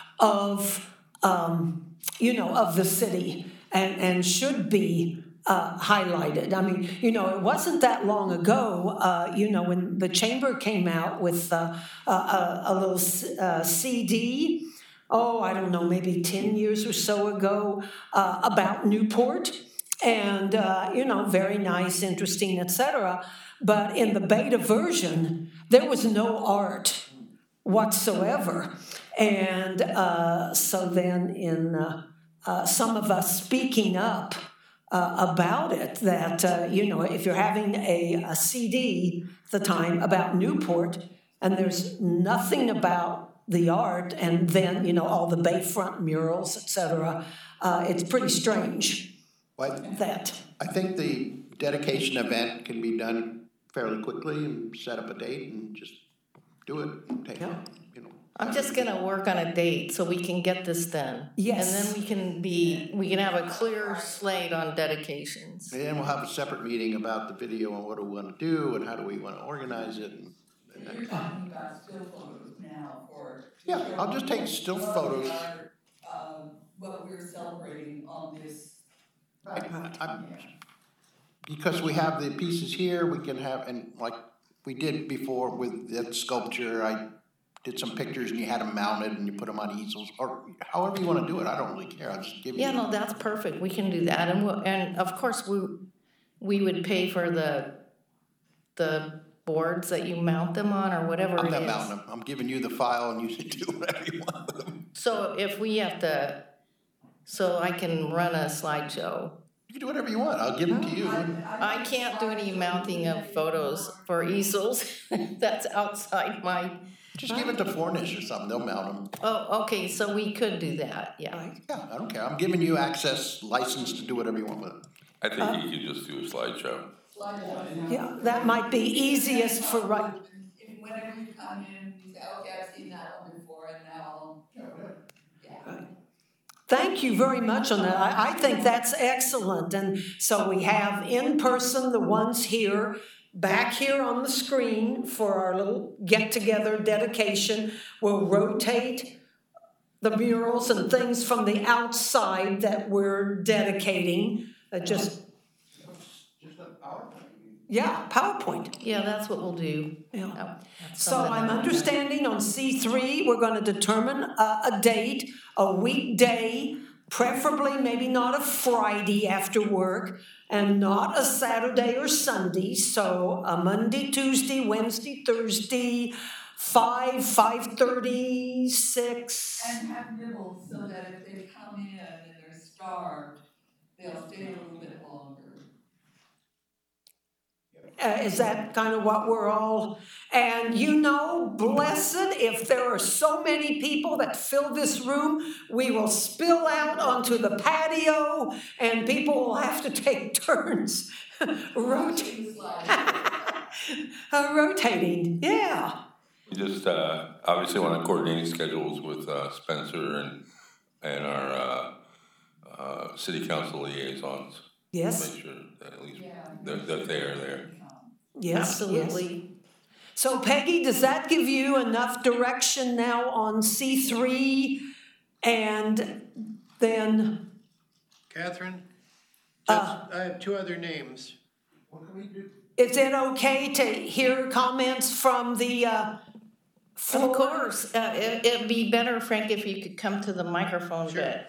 of, um, you know, of the city, and, and should be uh, highlighted. I mean, you know, it wasn't that long ago, uh, you know, when the Chamber came out with uh, a, a, a little uh, C D, oh, I don't know, maybe ten years or so ago, uh, about Newport. And, uh, you know, very nice, interesting, et cetera. But in the beta version, there was no art whatsoever. And uh, so then in uh, uh, some of us speaking up uh, about it, that, uh, you know, if you're having a, a C D at the time about Newport, and there's nothing about the art, and then, you know, all the bayfront murals, et cetera, uh, it's pretty strange. Well, That. I think the dedication event can be done fairly quickly and set up a date and just do it and take, Yeah. you know. I'm just gonna work on a date so we can get this done. Yes. And then we can be, we can have a clear slate on dedications. And then we'll have a separate meeting about the video and what do we want to do and how do we want to organize it. And, and then, You're talking about still photos now for. yeah, I'll just take still photos. Um, what we're celebrating on this. I, I'm, because we have the pieces here, we can have, and like we did before with that sculpture, I did some pictures and you had them mounted and you put them on easels, or however you want to do it. I don't really care. I'll just give you. Yeah, no, that's perfect. We can do that. And we'll, and of course, we, we would pay for the, the boards that you mount them on or whatever I'm it not is. mounting them. I'm giving you the file and you can do whatever you want with them. So if we have to, so I can run a slideshow. You can do whatever you want, I'll give them to you. I can't do any mounting of photos for easels. That's outside my, Just give it to Fornish or something, they'll mount them. oh, okay, so we could do that, yeah. Yeah, I don't care, I'm giving you access, license to do whatever you want with it. I think you could just do a slideshow. Yeah, that might be easiest for right. If whenever you come in, you say, okay, I've seen that one before, and now I'll, yeah. Thank you very much on that. I, I think that's excellent. And so we have in person the ones here, back here on the screen for our little get-together dedication. We'll rotate the murals and things from the outside that we're dedicating. Uh, just, Just a PowerPoint. yeah, PowerPoint. Yeah, that's what we'll do. Yeah. I'll have So something I'm like that. understanding on C three, we're gonna determine a, a date, a weekday, preferably maybe not a Friday after work, and not a Saturday or Sunday, so a Monday, Tuesday, Wednesday, Thursday, five, five-thirty, six. And have nibbles so that if they come in and they're starved, they'll stay a little bit longer. Uh, is that kind of what we're all, and you know, blessed if there are so many people that fill this room, we will spill out onto the patio and people will have to take turns rotating. uh, rotating, yeah. We just, uh, obviously want to coordinate schedules with, uh, Spencer and, and our, uh, uh, city council liaisons. Yes, Make sure that at least, that, that they are there. yes, Absolutely. yes. So Peggy, does that give you enough direction now on C three? And then, Catherine, Uh, just, I have two other names. What can we do? is it okay to hear comments from the, uh, floor? Of course, uh, it, it'd be better, Frank, if you could come to the microphone, Sure. but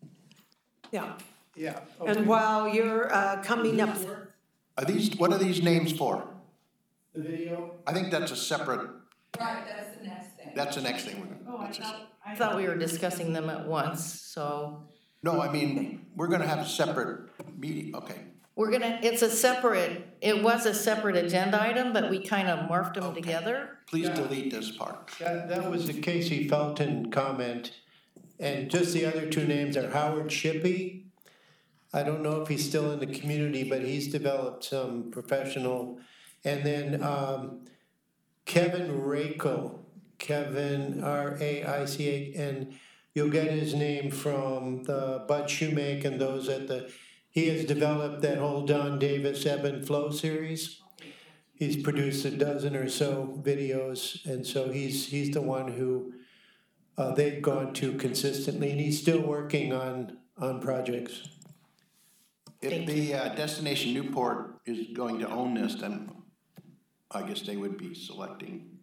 Yeah. Yeah. And while you're, uh, coming up. Are these, what are these names for? The video? I think that's a separate, Right, that's the next thing. that's the next thing we're Oh, gonna, I that's just, thought, I I thought we were discussing them at once, so. no, I mean, we're gonna have a separate meeting, okay. We're gonna, it's a separate, it was a separate agenda item, but we kind of morphed them Okay. together. Please Yeah. delete this part. That, that was the Casey Felton comment. And just the other two names are Howard Shippey. I don't know if he's still in the community, but he's developed some professional. And then um, Kevin Raikel, Kevin R A I C H, and you'll get his name from the Bud Shoemake and those at the, he has developed that whole Don Davis Ebb and Flow series. He's produced a dozen or so videos, and so he's, he's the one who uh, they've gone to consistently, and he's still working on, on projects. If Thank the uh, Destination Newport is going to own this, then I guess they would be selecting.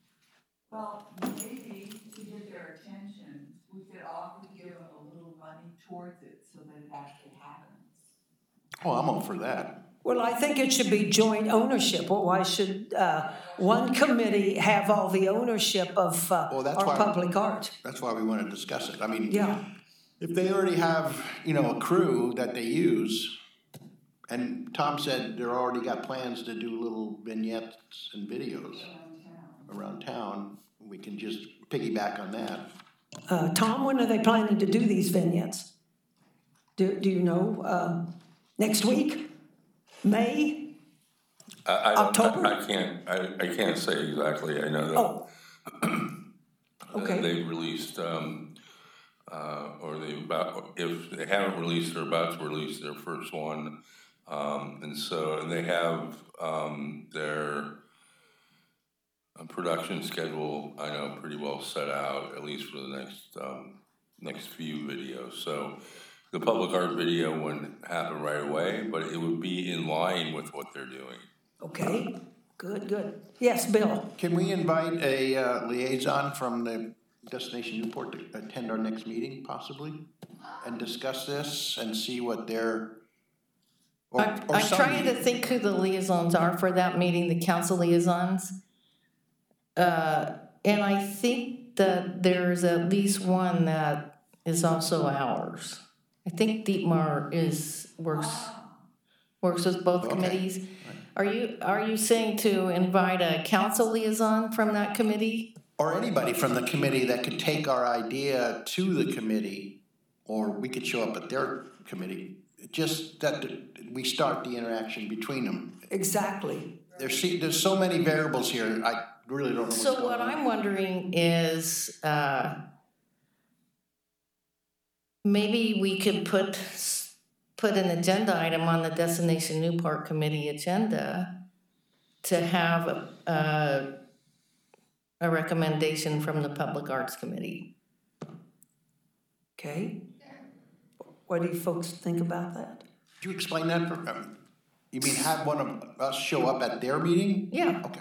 Well, maybe to get their attention, we could offer to give them a little money towards it so that it actually happens. Oh, I'm all for that. Well, I think it should be joint ownership. Well, why should uh, one committee have all the ownership of uh, Well, that's our why- public art? That's why we want to discuss it. I mean, Yeah, if they already have, you know, a crew that they use, and Tom said they're already got plans to do little vignettes and videos around town, we can just piggyback on that. uh, Tom, when are they planning to do these vignettes? Do, do you know, um, next week? May? I, I don't, October? I, I can't, I, I can't say exactly, I know that. Oh. that Okay. They've released, um, uh, or they about, if they haven't released, they're about to release their first one. Um, and so, and they have, um, their uh, production schedule, I know, pretty well set out, at least for the next, um, next few videos. So the public art video wouldn't happen right away, but it would be in line with what they're doing. Okay, good, good. Yes, Bill? Can we invite a uh, liaison from the Destination Newport to attend our next meeting, possibly? And discuss this and see what their, or, I'm, or I'm some trying to meeting. think who the liaisons are for that meeting, the council liaisons. Uh, and I think that there's at least one that is also ours. I think Dietmar is, works, works with both Okay. committees. Are you, are you saying to invite a council liaison from that committee? Or anybody from the committee that could take our idea to the committee, or we could show up at their committee. Just that we start the interaction between them. Exactly. There's, there's so many variables here, I really don't know what's So going what on. I'm wondering is, uh, maybe we could put, put an agenda item on the Destination Newport Committee agenda to have a, a, a recommendation from the Public Arts Committee. Okay. What do you folks think about that? Could you explain that for, um, you mean have one of us show up at their meeting? Yeah. Okay.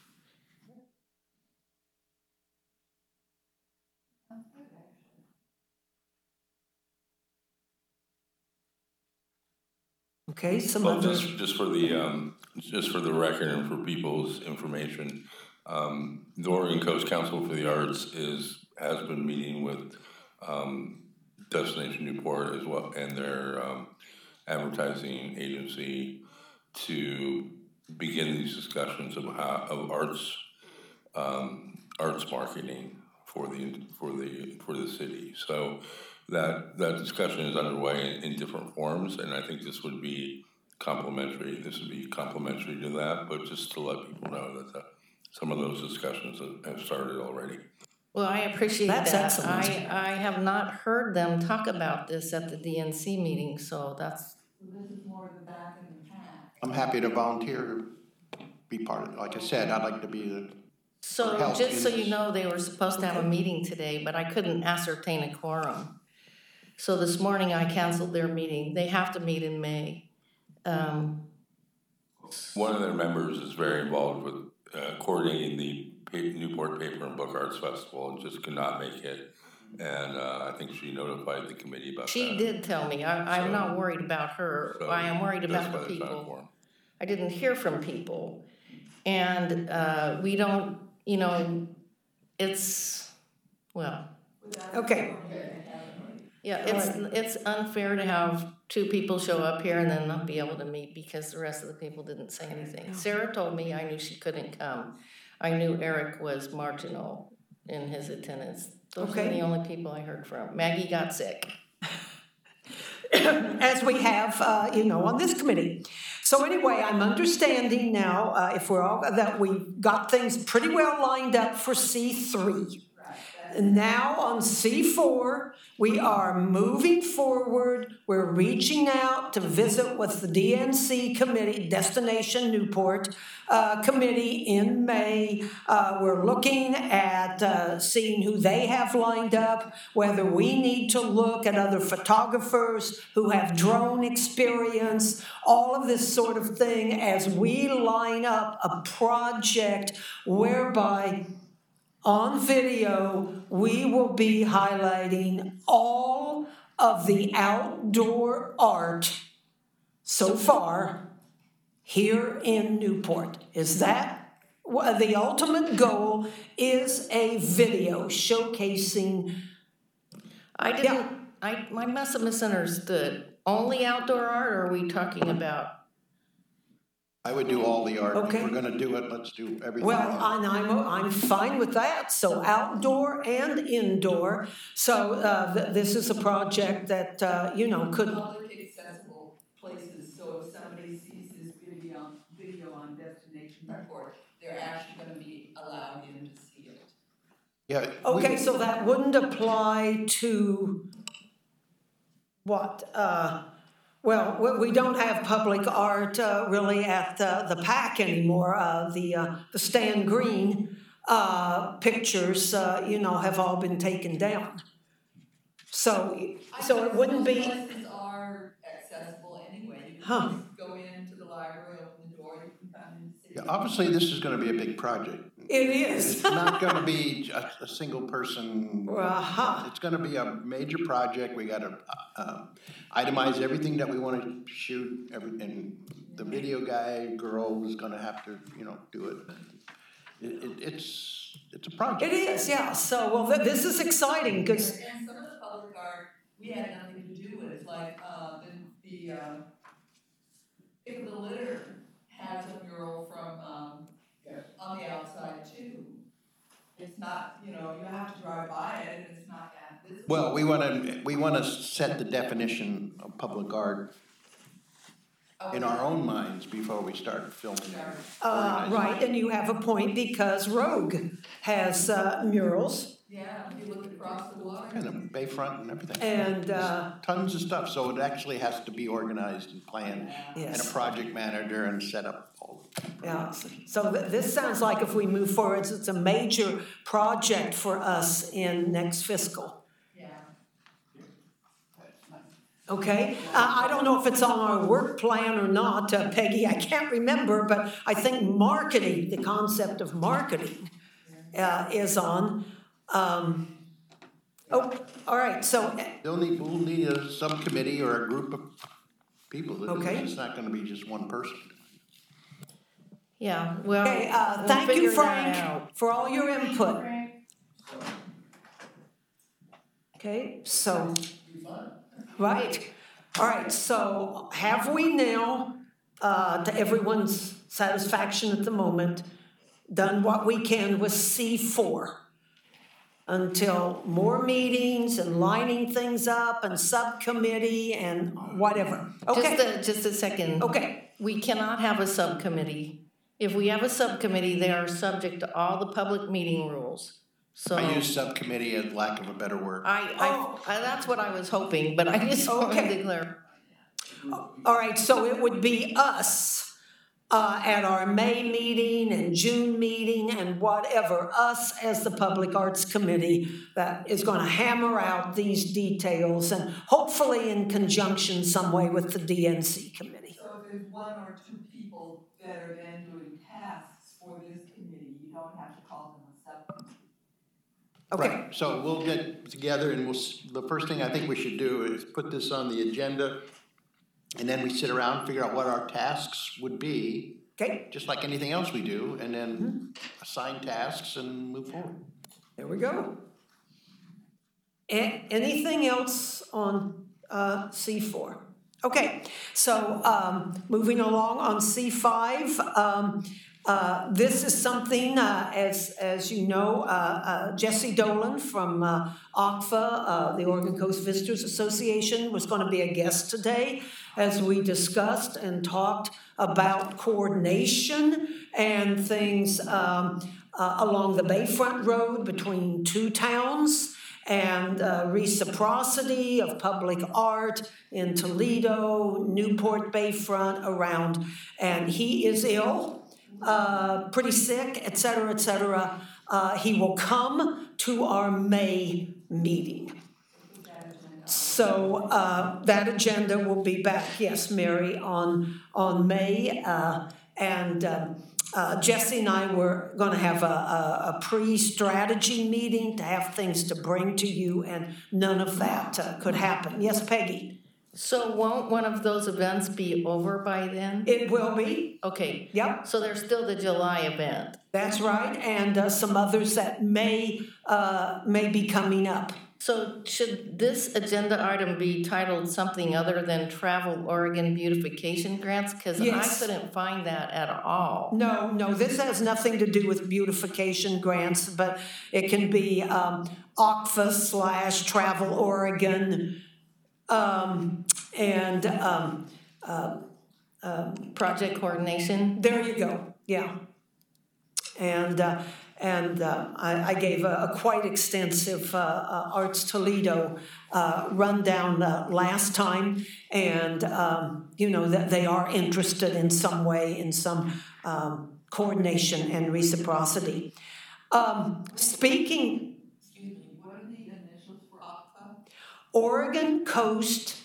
Okay, some Well, other, just, just for the, um, just for the record and for people's information, um, the Oregon Coast Council for the Arts is, has been meeting with, um, Destination Newport as well, and their, um, advertising agency to begin these discussions of how, of arts, um, arts marketing for the, for the, for the city. So that, that discussion is underway in, in different forms, and I think this would be complementary, this would be complementary to that, but just to let people know that the, some of those discussions have, have started already. Well, I appreciate That's that. excellent. I, I have not heard them talk about this at the D N C meeting, so that's, This is more of the back of the pack. I'm happy to volunteer to be part of it. Like I said, I'd like to be the, so help just so in you this. know, they were supposed to have a meeting today, but I couldn't ascertain a quorum. So this morning I canceled their meeting. They have to meet in May. Um, One of their members is very involved with uh, coordinating the Pa- Newport Paper and Book Arts Festival and just could not make it. And uh, I think she notified the committee about that. She did tell me. I, I'm So- not worried about her. So I am worried that's about why the there's not a people. quorum. I didn't hear from people. And uh, we don't, you know, it's, well, okay, yeah, it's, it's unfair to have two people show up here and then not be able to meet because the rest of the people didn't say anything. Sarah told me I knew she couldn't come. I knew Eric was marginal in his attendance. Those are Okay. the only people I heard from. Maggie got sick. as we have, uh, you know, on this committee. So anyway, I'm understanding now, uh, if we're all, that we've got things pretty well lined up for C three. Now on C four, we are moving forward. We're reaching out to visit with the D N C committee, Destination Newport uh, committee in May. Uh, we're looking at uh, seeing who they have lined up, whether we need to look at other photographers who have drone experience, all of this sort of thing as we line up a project whereby on video, we will be highlighting all of the outdoor art so far here in Newport. Is that well, the ultimate goal? Is a video showcasing. I didn't, I, I must have misunderstood. Only outdoor art, or are we talking about? I would do all the art. Okay. If we're gonna do it, let's do everything. Well, and I'm, I'm fine with that, so outdoor and indoor. So uh, th- this is a project that, uh, you know, could, Public accessible places, so if somebody sees this video, video on Destination Newport, they're actually gonna be allowed in to see it. Yeah. okay, we- so that wouldn't apply to what? Uh, Well, we- we don't have public art uh, really at the, the PAC anymore. Uh, the, uh, the Stan Green uh, pictures, uh, you know, have all been taken down. So, so it wouldn't be, Places are accessible anyway. You Huh. can just go into the library, open the door, you can come in and see. Yeah, obviously, this is gonna be a big project. it is. It's not gonna be a, a single person. Uh-huh. It's gonna be a major project. We gotta, uh, itemize everything that we wanna shoot, every, and the video guy, girl is gonna have to, you know, do it. It, it, it's, it's a project. It is, yeah. So, well, th- this is exciting because, And some of the public art we had nothing to do with it, like, uh, the, the, uh, if the litter has a mural from, um, on the outside too. It's not, you know, you have to drive by it, and it's not that visible. Well, we wanna, we wanna set the definition of public art in our own minds before we start filming. Uh, right, and you have a point because Rogue has uh, murals Yeah, if you look across the water. And the bayfront and everything. and, uh, Tons of stuff, so it actually has to be organized and planned, and a yes, project manager and set up all. yeah. So th- this sounds like if we move forward, it's a major project for us in next fiscal. Yeah. Okay, uh, I don't know if it's on our work plan or not, uh, Peggy, I can't remember, but I think marketing, the concept of marketing uh, is on. Um, oh, all right, so, They'll need, we'll need a subcommittee or a group of people to do Okay. this. It's not gonna be just one person. Yeah, well, okay, uh, we'll thank you, figure that Frank, out. for all your input. Okay, so, right, all right, so have we now, uh, to everyone's satisfaction at the moment, done what we can with C four? Until more meetings and lining things up and subcommittee and whatever. Okay, Just a, just a second. okay, We cannot have a subcommittee. If we have a subcommittee, they are subject to all the public meeting rules. So I use subcommittee as lack of a better word. I, Oh. I, I- that's what I was hoping, but I just wanted Okay. to clear. all right, so it would be us uh, at our May meeting and June meeting and whatever, us as the Public Arts Committee that is gonna hammer out these details and hopefully in conjunction some way with the D N C committee. So if there's one or two people that are then doing tasks for this committee, you don't have to call them a subcommittee. Okay, Right, so we'll get together and we'll, s- the first thing I think we should do is put this on the agenda. And then we sit around, figure out what our tasks would be, okay, just like anything else we do, and then assign tasks and move forward. there we go. A- anything else on uh, C four? Okay, so um, moving along on C five, um, uh, this is something, uh, as, as you know, uh, uh, Jesse Dolan from uh, O C F A, uh, the Oregon Coast Visitors Association, was going to be a guest today as we discussed and talked about coordination and things um, uh, along the Bayfront Road between two towns and uh, reciprocity of public art in Toledo, Newport Bayfront, around. And he is ill, uh, pretty sick, et cetera, et cetera. Uh, he will come to our May meeting. So uh, that agenda will be back, yes, Mary, on, on May. Uh, and um, uh, Jesse and I were going to have a, a, a pre-strategy meeting to have things to bring to you, and none of that uh, could happen. Yes, Peggy? So won't one of those events be over by then? It will be, Okay. yep, So there's still the July event. that's right, and uh, some others that may, uh, may be coming up. So should this agenda item be titled something other than Travel Oregon Beautification Grants? Because Yes. I couldn't find that at all. No, no, this has nothing to do with beautification grants, but it can be um, O C F A slash Travel Oregon, um, and um, uh, Project coordination? there you go, yeah. And uh, and uh, I, I gave a, a quite extensive uh, uh, Arts Toledo uh, rundown uh, last time, and um, you know that they are interested in some way in some um, coordination and reciprocity. Um, speaking, Excuse me, what are the initials for O C F A? Oregon Coast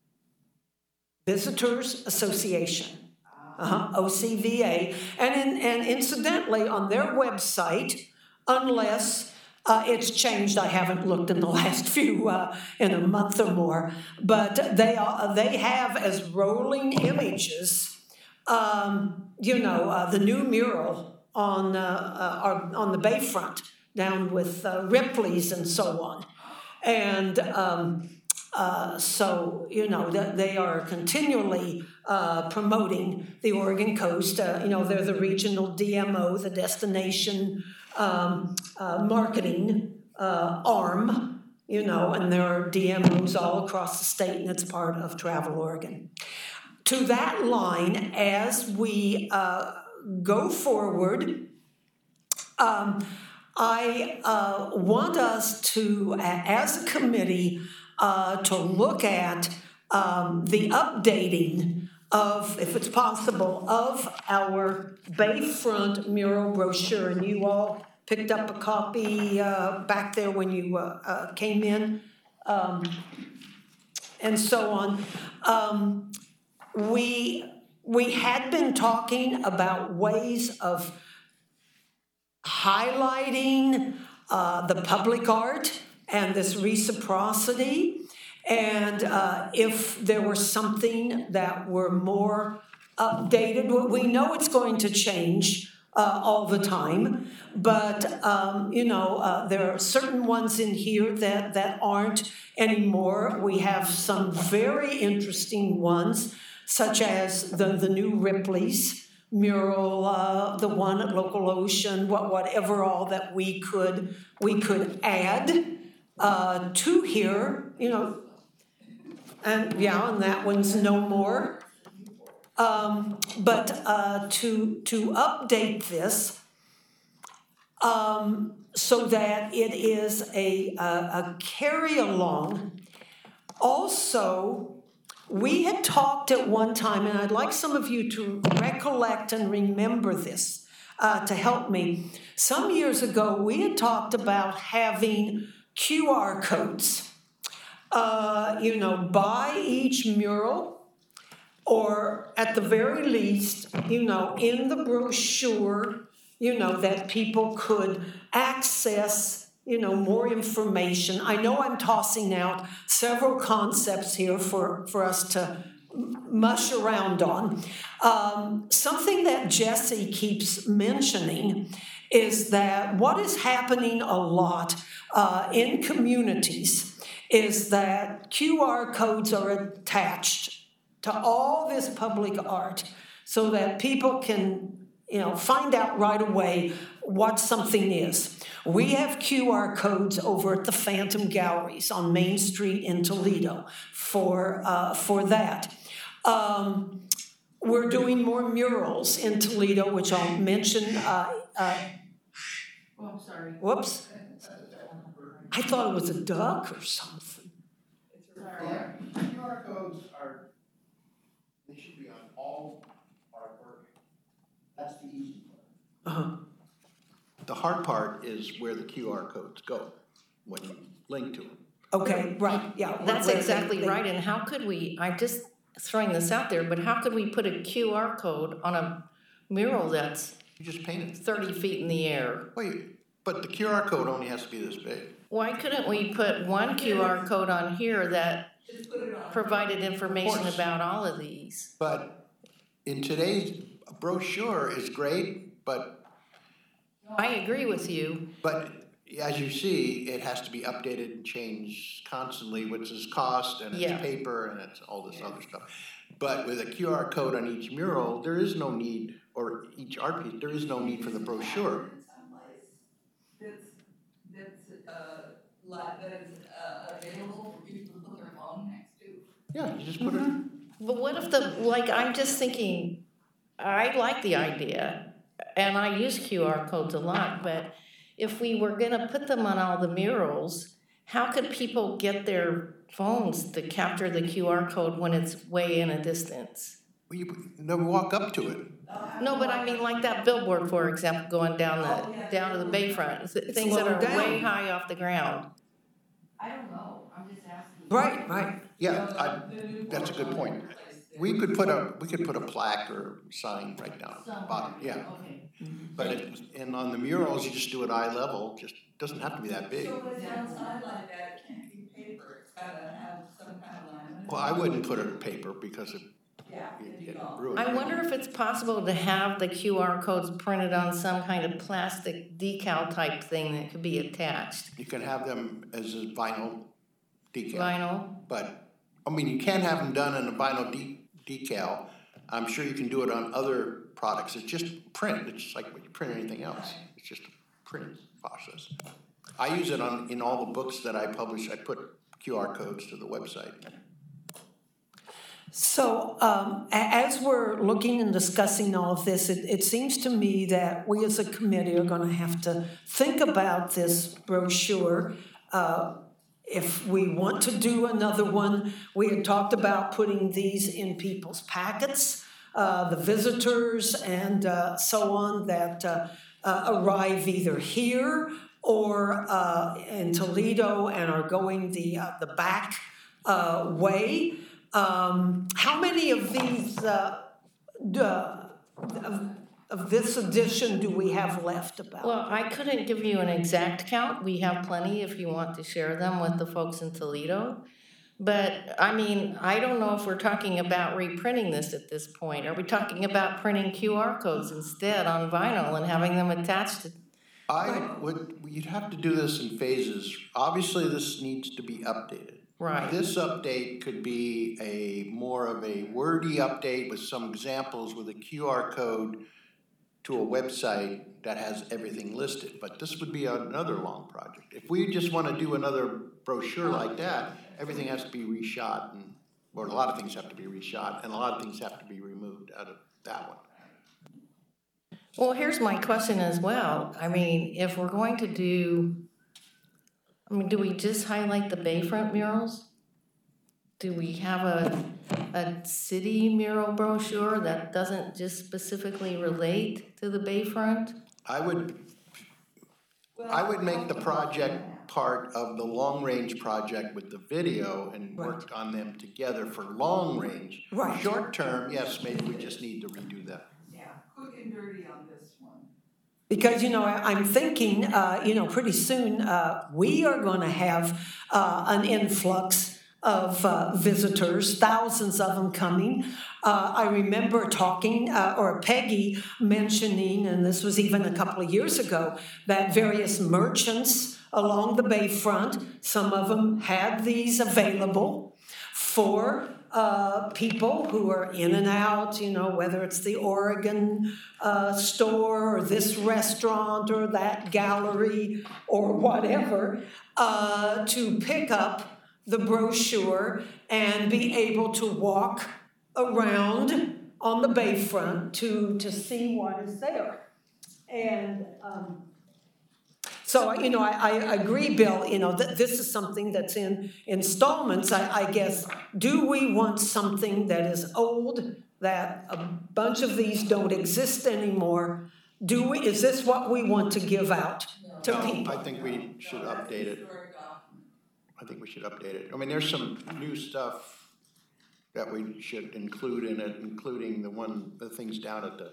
Visitors Association. Uh-huh, O C V A, and in, and incidentally, on their website, unless uh, it's changed, I haven't looked in the last few, uh, in a month or more, but they are, they have as rolling images, um, you know, uh, the new mural on, uh, uh, our, on the Bayfront, down with uh, Ripley's and so on. And um, Uh, so, you know, that they are continually uh, promoting the Oregon coast. Uh, you know, they're the regional D M O, the destination um, uh, marketing uh, arm, you know, and there are D M Os all across the state, and it's part of Travel Oregon. To that line, as we uh, go forward, um, I uh, want us to, as a committee, uh, to look at um, the updating of, if it's possible, of our Bayfront mural brochure. And you all picked up a copy uh, back there when you uh, uh, came in, um, and so on. Um, we, we had been talking about ways of highlighting uh, the public art and this reciprocity, and uh, if there was something that were more updated. We know it's going to change uh, all the time, but um, you know, uh, there are certain ones in here that, that aren't anymore. We have some very interesting ones, such as the, the new Ripley's mural, uh, the one at Local Ocean, what, whatever all that we could we could add uh, to here, you know, and yeah, and that one's no more. Um, but uh, to to update this um, so that it is a, a, a carry along. Also, we had talked at one time, and I'd like some of you to recollect and remember this uh, to help me. Some years ago, we had talked about having Q R codes, uh, you know, by each mural, or at the very least, you know, in the brochure, you know, that people could access, you know, more information. I know I'm tossing out several concepts here for, for us to mush around on. Um, something that Jesse keeps mentioning is that what is happening a lot uh, in communities is that Q R codes are attached to all this public art so that people can, you know, find out right away what something is. We have Q R codes over at the Phantom Galleries on Main Street in Toledo for, uh, for that. Um, we're doing more murals in Toledo, which I'll mention. Uh, uh, Oh, I'm sorry. whoops. I thought it was a duck or something. Yeah, Q R codes are, they should be on all artwork. That's the easy part. Uh-huh. The hard part is where the Q R codes go when you link to them. Okay, right, yeah. That's where they- exactly they- right, and how could we, I'm just throwing this out there, but how could we put a Q R code on a mural that's You just paint it. thirty feet in the air? Wait, but the Q R code only has to be this big. Why couldn't we put one Q R code on here that Just put it on. provided information course. about all of these? But in today's brochure is great, but I agree with you. But as you see, it has to be updated and changed constantly, which is cost and it's Yeah. paper and it's all this other stuff. But with a Q R code on each mural, there is no need, or each art piece, there is no need for the brochure. Someplace That's, that's, uh, like, that is, uh, available for people to put their phone next to. Yeah, you just put it, But what if the, like, I'm just thinking, I like the idea, and I use Q R codes a lot, but if we were gonna put them on all the murals, how could people get their phones to capture the Q R code when it's way in a distance? well, you never walk up to it. No, but I mean like that billboard, for example, going down the, down to the bayfront, th- things that low are down. way high off the ground. I don't know, I'm just asking. Right, right. Yeah, I, that's a good point. We could put a, we could put a plaque or sign right down at the bottom, yeah. Okay. But it, and on the murals, you just do it eye level, just, doesn't have to be that big. So if it's outside like that, it can't be paper, it's gotta have some kind of line. Well, I wouldn't put it in paper because it, Yeah, it it'd get be gone. ruined. I wonder if it's possible to have the Q R codes printed on some kind of plastic decal type thing that could be attached. You can have them as a vinyl decal. Vinyl. But, I mean, you can have them done in a vinyl de- decal. I'm sure you can do it on other products. It's just print. It's just like when you print anything else. It's just a print process. I use it on in all the books that I publish. I put Q R codes to the website. So um, a- as we're looking and discussing all of this, it, it seems to me that we as a committee are going to have to think about this brochure. Uh, if we want to do another one, we had talked about putting these in people's packets, uh, the visitors and uh, so on that uh, uh, arrive either here or uh, in Toledo and are going the uh, the back uh, way. Um, how many of these uh, d- uh, of, of this edition do we have left about? Well, I couldn't give you an exact count. We have plenty if you want to share them with the folks in Toledo. But, I mean, I don't know if we're talking about reprinting this at this point. Are we talking about printing Q R codes instead on vinyl and having them attached to? I would, you'd have to do this in phases. Obviously, this needs to be updated. Right. This update could be a more of a wordy update with some examples with a Q R code to a website that has everything listed. But this would be another long project. If we just want to do another brochure like that, everything has to be reshot, and or a lot of things have to be reshot, and a lot of things have to be removed out of that one. Well, here's my question as well. I mean, if we're going to do, I mean, do we just highlight the Bayfront murals? Do we have a, a city mural brochure that doesn't just specifically relate to the Bayfront? I would, I would make the project part of the long-range project with the video and work on them together for long-range. Right. Short-term, yes, maybe we just need to redo that. Yeah, quick and dirty on this one. Because, you know, I- I'm thinking, uh, you know, pretty soon uh, we are going to have uh, an influx of uh, visitors, thousands of them coming. Uh, I remember talking, uh, or Peggy mentioning, and this was even a couple of years ago, that various merchants along the bayfront, some of them had these available for uh, people who are in and out, you know, whether it's the Oregon uh, store or this restaurant or that gallery or whatever, uh, to pick up the brochure and be able to walk around on the bayfront to, to see what is there. And um, so, you know, I, I agree, Bill, you know, that this is something that's in installments, I, I guess. Do we want something that is old, that a bunch of these don't exist anymore? Do we, is this what we want to give out to No, people? I think we should update it. I think we should update it. I mean, there's some new stuff that we should include in it, including the one, the things down at the,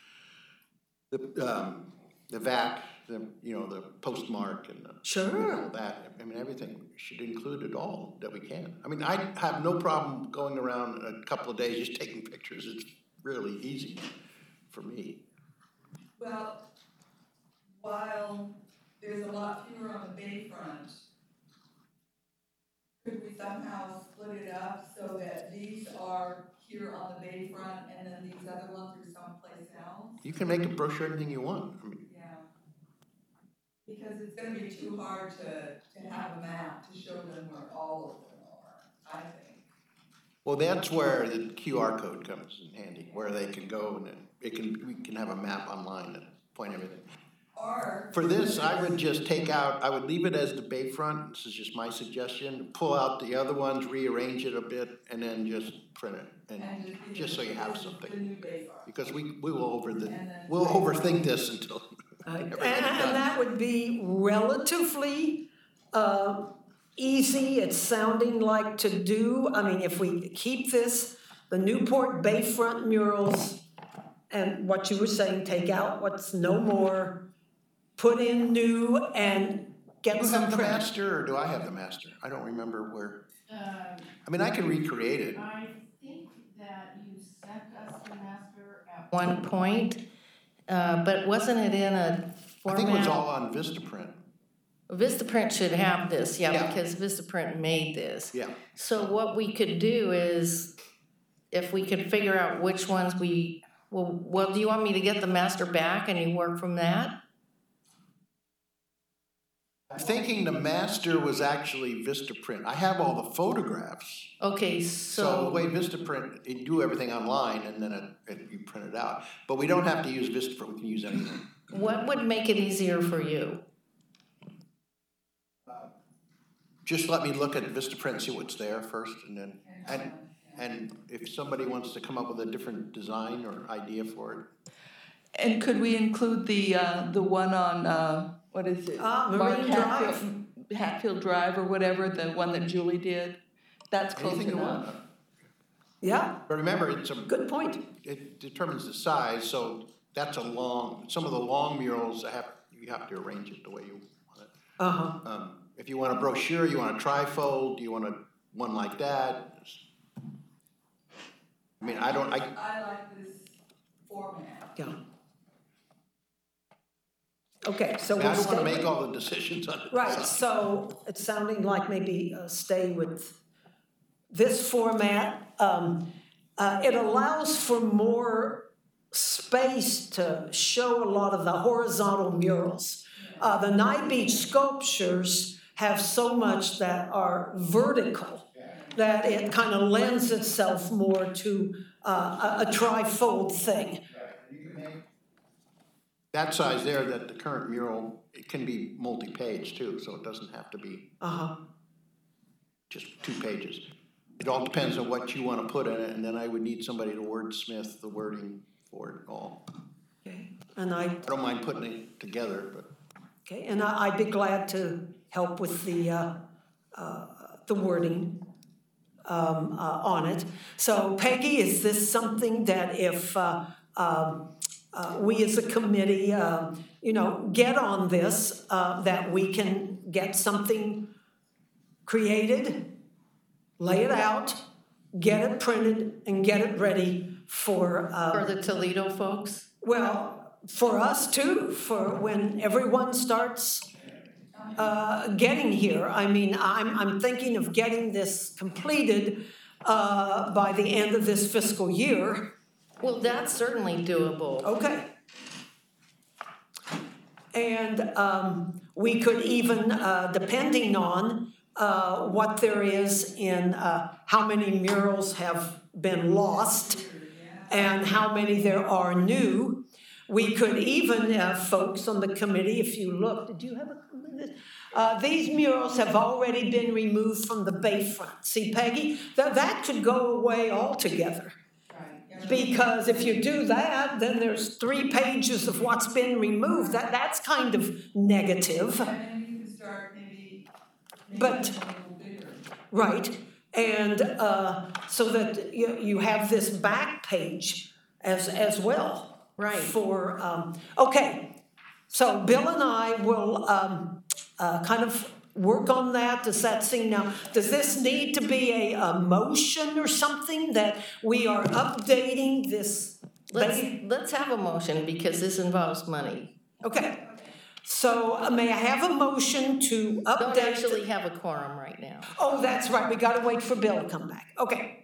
the, um, the V A C, the, you know, the postmark and the. Sure. and all that. I mean, everything should include it all that we can. I mean, I have no problem going around a couple of days just taking pictures. It's really easy for me. Well, while there's a lot fewer on the bayfront, could we somehow split it up so that these are here on the bayfront and then these other ones are someplace else? You can make a brochure anything you want. I mean, Yeah. Because it's gonna be too hard to, to have a map to show them where all of them are, I think. well, that's where the Q R code comes in handy, where they can go and it, it can, we can have a map online and point everything. Or. For this, I would just take out, I would leave it as the bayfront, this is just my suggestion, pull out the other ones, rearrange it a bit, and then just print it, and And just, be just so you have the- something. The new bayfront. Because we, we will over the, And then- we'll overthink this until we And, never get it and done. that would be relatively uh, easy, it's sounding like, to do. I mean, if we keep this, the Newport Bayfront murals, and what you were saying, take out what's no more, put in new, and get Do you some have the print. master, or do I have the master? I don't remember where, Um, I mean, I can recreate it. I think that you sent us the master at one point, uh, but wasn't it in a I format? think it was all on Vistaprint. Vistaprint should have this, yeah, Yeah. because Vistaprint made this. Yeah. So what we could do is, if we could figure out which ones we, well, well, do you want me to get the master back and you work from that? I'm thinking the master was actually Vistaprint. I have all the photographs. Okay, So the so, way Vistaprint, you do everything online and then it, it, you print it out. But we don't have to use Vistaprint, we can use anything. what would make it easier for you? Just let me look at Vistaprint and see what's there first, and then, and, and if somebody wants to come up with a different design or idea for it. And could we include the, uh, the one on, uh, what is it? Uh, Mark Marine Hatfield- Hatfield Drive or whatever, the one that Julie did? That's close Anything you enough. want. Yeah, But remember, it's a, good point. it determines the size, so that's a long, some of the long murals have, you have to arrange it the way you want it. Uh-huh. Um, if you want a brochure, you want a trifold, you want a, one like that. I mean, I don't, I, I like this format. Yeah. Okay, so I we'll don't wanna stay. make all the decisions on it. Right, so it's sounding like maybe uh, stay with this format. Um, uh, It allows for more space to show a lot of the horizontal murals. Uh, The Nye Beach sculptures have so much that are vertical that it kind of lends itself more to uh, a a trifold thing. That size there, that the current mural, it can be multi-page too, so it doesn't have to be Uh-huh. just two pages. It all depends on what you want to put in it, and then I would need somebody to wordsmith the wording for it all. Okay, and I I don't mind putting it together, but Okay, and I- I'd be glad to help with the, uh, uh, the wording um, uh, on it. So Peggy, is this something that if uh, um, uh, we as a committee, uh, you know, get on this, uh, that we can get something created, lay it out, get it printed, and get it ready for, uh, For the Toledo folks? well, for us too, for when everyone starts uh, getting here. I mean, I'm, I'm thinking of getting this completed uh, by the end of this fiscal year. Well, that's certainly doable. Okay. And um, we could even, uh, depending on uh, what there is in uh, how many murals have been lost and how many there are new, we could even have folks on the committee, if you look, did you have a, uh, these murals have already been removed from the bayfront. See, Peggy, that, that could go away altogether. Because if you do that, then there's three pages of what's been removed. That, that's kind of negative. And then you can start maybe, maybe But- a little bigger. Right, and uh, so that you, you have this back page as, as well. Right. For, um, okay, so Bill and I will um, uh, kind of work on that. Does that seem now, does this need to be a, a motion or something that we are updating this? Let's, ba- let's have a motion because this involves money. Okay, so uh, may I have a motion to update? Don't actually have a quorum right now. Oh, that's right, we gotta wait for Bill to come back, okay.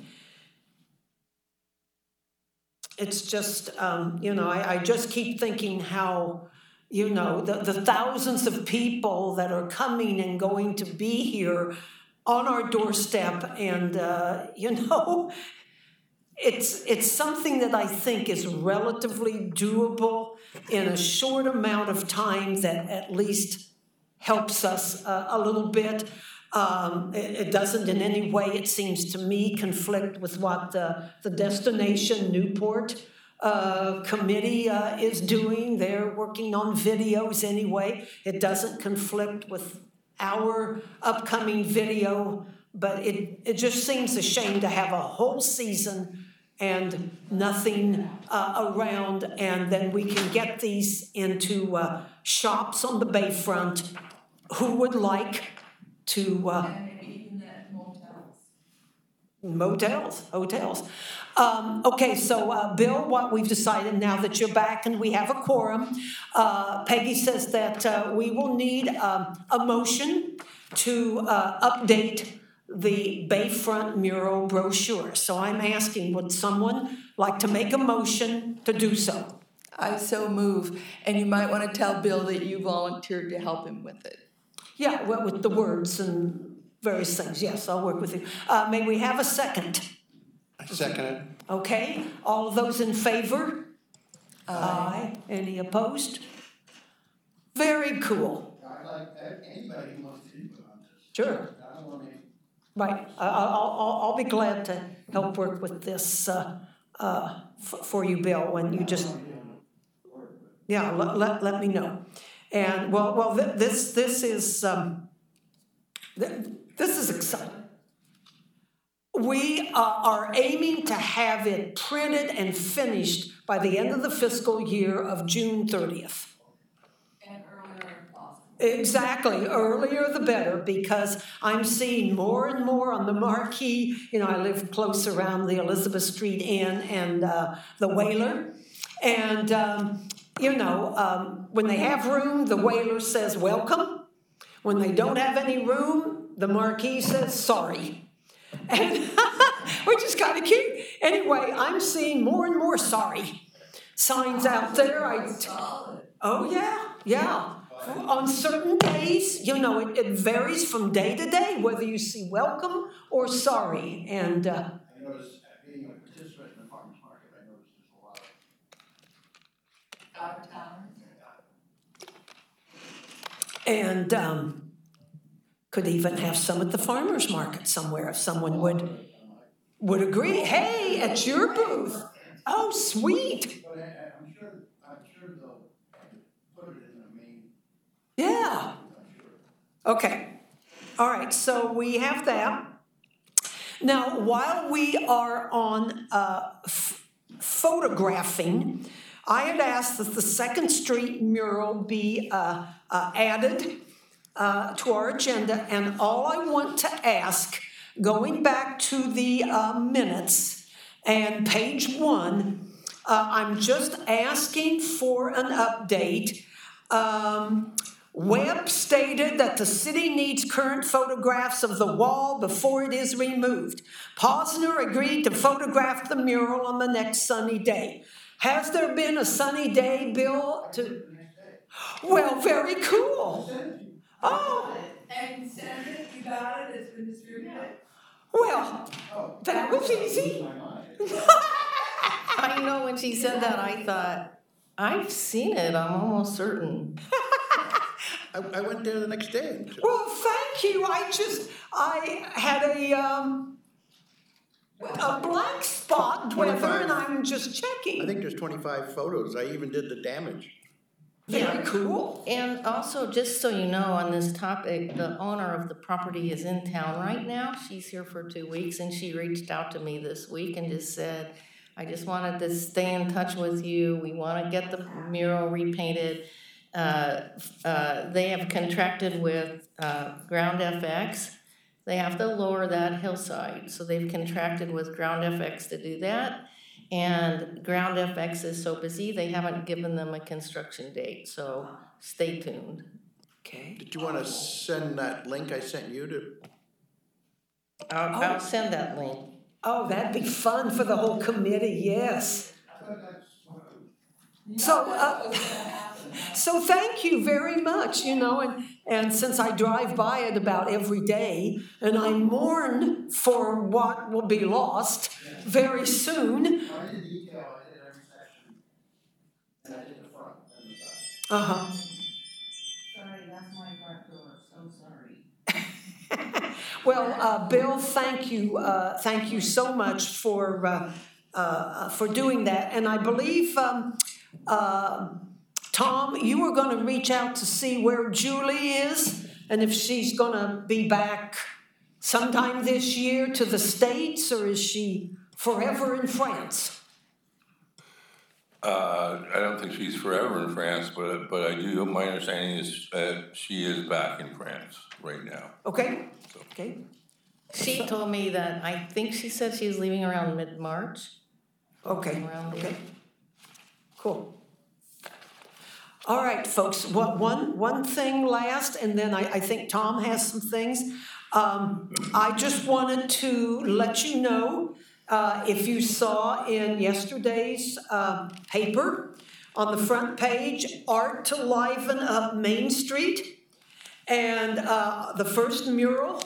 It's just, um, you know, I, I just keep thinking how, you know, the, the thousands of people that are coming and going to be here on our doorstep and, uh, you know, it's, it's something that I think is relatively doable in a short amount of time that at least helps us uh, a little bit. Um, it, it doesn't in any way, it seems to me, conflict with what the, the Destination Newport uh, committee uh, is doing. They're working on videos anyway. It doesn't conflict with our upcoming video, but it, it just seems a shame to have a whole season and nothing uh, around, and then we can get these into uh, shops on the bayfront who would like to, uh, And maybe even at motels. Motels, hotels. Um, okay, so, uh, Bill, what we've decided now that you're back and we have a quorum, uh, Peggy says that, uh, we will need, um, a motion to, uh, update the Bayfront mural brochure. So I'm asking, would someone like to make a motion to do so? I so move, and you might want to tell Bill that you volunteered to help him with it. Yeah, well, with the words and various things, yes, I'll work with you. Uh, may we have a second? I second it. Okay, all of those in favor? Aye. Any opposed? Very cool. I like anybody who wants to input on this. Sure. I don't want to. Right, I- I'll, I'll, I'll be glad to help work with this, uh, uh, f- for you, Bill, when you just, yeah, let, let, let me know. And, well, well, thi- this, this is, um, th- this is exciting. We uh, are aiming to have it printed and finished by the end of the fiscal year of June thirtieth. And earlier if possible. Exactly, earlier the better, because I'm seeing more and more on the marquee. You know, I live close around the Elizabeth Street Inn and uh, the Whaler. And, um, you know, um, when they have room, the Whaler says welcome. When they don't have any room, the marquee says sorry. And which is kind of cute. Anyway, I'm seeing more and more sorry signs out there. I t- oh, yeah, yeah. On certain days, you know, it, it varies from day to day whether you see welcome or sorry. And uh, I noticed, uh, being a participant in the farmer's market, I noticed there's a lot of. Out of town. and um, could even have some at the farmer's market somewhere if someone would would agree. Hey, at your booth. Oh, sweet. But I, I'm sure, I'm sure they'll put it in the main, Yeah. I'm sure. Okay. All right. So we have that. Now, while we are on uh, f- photographing, I had asked that the Second Street mural be uh, uh, added uh, to our agenda, and all I want to ask, going back to the uh, minutes and page one, uh, I'm just asking for an update. Um, Webb stated that the city needs current photographs of the wall before it is removed. Posner agreed to photograph the mural on the next sunny day. Has there been a sunny day, Bill? To... Well, very cool. Oh, And send it, you got it, it's been distributed? well, that was easy. I know when she said that, I thought, I've seen it, I'm almost certain. I, I went there the next day. Well, thank you. I just, I had a, um, a blank spot whether, and I'm just checking. I think there's twenty-five photos. I even did the damage. Very cool. And also, just so you know, on this topic, the owner of the property is in town right now. She's here for two weeks, and she reached out to me this week and just said, I just wanted to stay in touch with you. We want to get the mural repainted. Uh, uh, they have contracted with uh, Ground F X. They have to lower that hillside, so they've contracted with Ground F X to do that. And Ground F X is so busy, they haven't given them a construction date, so stay tuned. Okay. Did you want to send that link I sent you to? I'll, I'll send that link. Oh, that'd be fun for the whole committee, yes. So, uh, so thank you very much, you know, and, and since I drive by it about every day, and I mourn for what will be lost very soon. I did detail, I did every section, and I did the front and the side. Uh-huh. Sorry, that's my front door, so sorry. Well, uh, Bill, thank you, uh, thank you so much for, uh, uh, for doing that. And I believe, um, uh, Tom, you were going to reach out to see where Julie is and if she's going to be back sometime this year to the States, or is she forever in France? Uh, I don't think she's forever in France, but but I do. My understanding is that she is back in France right now. Okay, okay. She told me that, I think she said she was leaving around mid-March. Okay, Around there. okay. Cool. All right, folks, what, one, one thing last, and then I, I think Tom has some things. Um, I just wanted to let you know, uh, if you saw in yesterday's uh, paper, on the front page, Art to Liven Up Main Street. And uh, the first mural,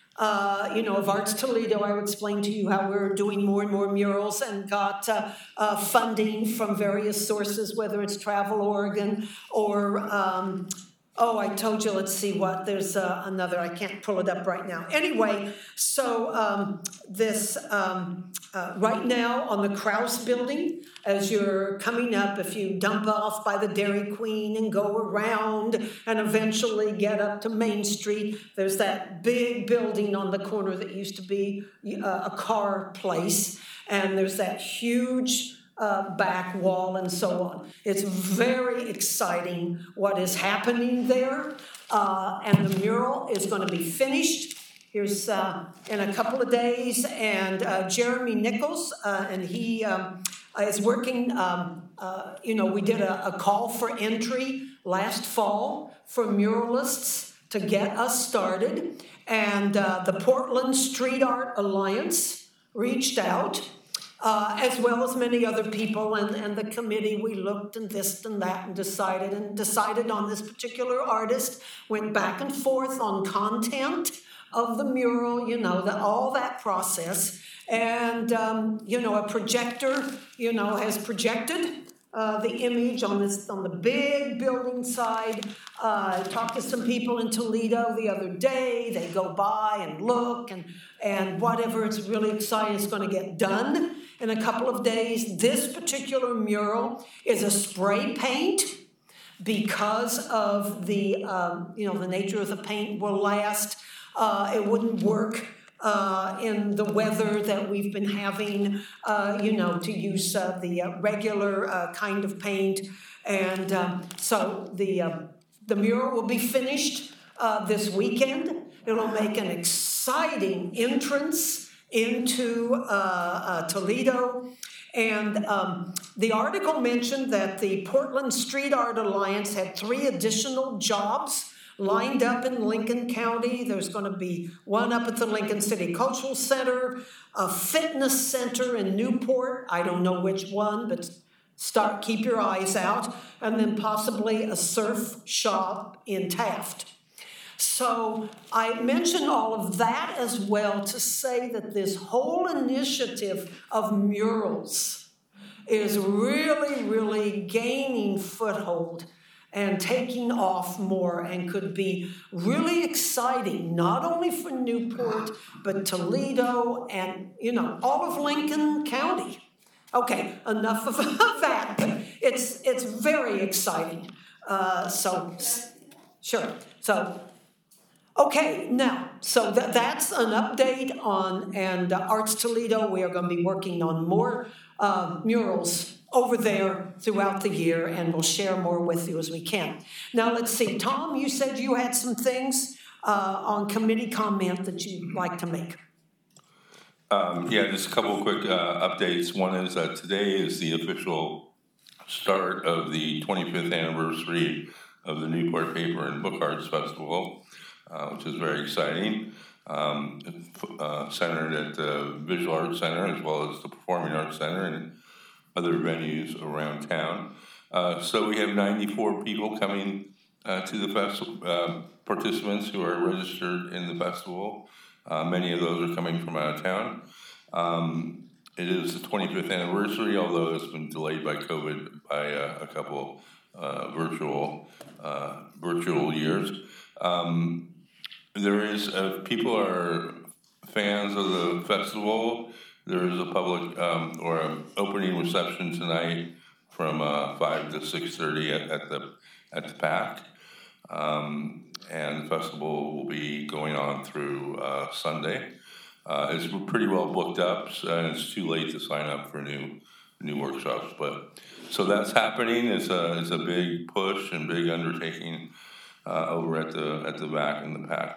uh, you know, of Arts Toledo, I would explain to you how we're doing more and more murals and got uh, uh, funding from various sources, whether it's Travel Oregon or, um, oh, I told you, let's see what, there's uh, another, I can't pull it up right now. Anyway, so um, this, um, uh, right now on the Krause Building, as you're coming up, if you dump off by the Dairy Queen and go around and eventually get up to Main Street, there's that big building on the corner that used to be uh, a car place, and there's that huge uh, back wall and so on. It's very exciting what is happening there, uh, and the mural is going to be finished. Here's uh, in a couple of days, and uh, Jeremy Nichols, uh, and he um, is working, um, uh, you know, we did a, a call for entry last fall for muralists to get us started, and uh, the Portland Street Art Alliance reached out, uh, as well as many other people, and, and the committee, we looked and this and that and decided, and decided on this particular artist, went back and forth on content of the mural, you know, the, all that process. And, um, you know, a projector, you know, has projected uh, the image on this on the big building side. Uh, I talked to some people in Toledo the other day. They go by and look and, and whatever. It's really exciting. It's going to get done in a couple of days. This particular mural is a spray paint because of the, um, you know, the nature of the paint will last. Uh, it wouldn't work uh, in the weather that we've been having, uh, you know, to use uh, the uh, regular uh, kind of paint. And um, so the, uh, the mural will be finished uh, this weekend. It'll make an exciting entrance into uh, uh, Toledo. And um, the article mentioned that the Portland Street Art Alliance had three additional jobs lined up in Lincoln County. There's going to be one up at the Lincoln City Cultural Center, a fitness center in Newport. I don't know which one, but start keep your eyes out, and then possibly a surf shop in Taft. So I mention all of that as well to say that this whole initiative of murals is really, really gaining foothold and taking off more, and could be really exciting, not only for Newport, but Toledo and, you know, all of Lincoln County. Okay, enough of that, but it's, it's very exciting. Uh, so, sure, so, okay, now, so that, that's an update on, and uh, Arts Toledo, we are going to be working on more uh, murals over there throughout the year, and we'll share more with you as we can. Now, let's see. Tom, you said you had some things uh, on committee comment that you'd like to make. Um, yeah, just a couple of quick uh, updates. One is that today is the official start of the twenty-fifth anniversary of the Newport Paper and Book Arts Festival, uh, which is very exciting. Um, uh, centered at the Visual Arts Center as well as the Performing Arts Center and other venues around town. Uh, so we have ninety-four people coming uh, to the festival, uh, participants who are registered in the festival. Uh, many of those are coming from out of town. Um, it is the twenty-fifth anniversary, although it's been delayed by COVID by uh, a couple uh, virtual uh, virtual years. Um, there is, uh, people are fans of the festival. There is a public um, or an opening reception tonight from uh, five to six thirty at, at the at the P A C, um, and the festival will be going on through uh, Sunday. Uh, it's pretty well booked up, and it's too late to sign up for new new workshops. But so that's happening. It's a it's a big push and big undertaking uh, over at the at the V A C and the P A C.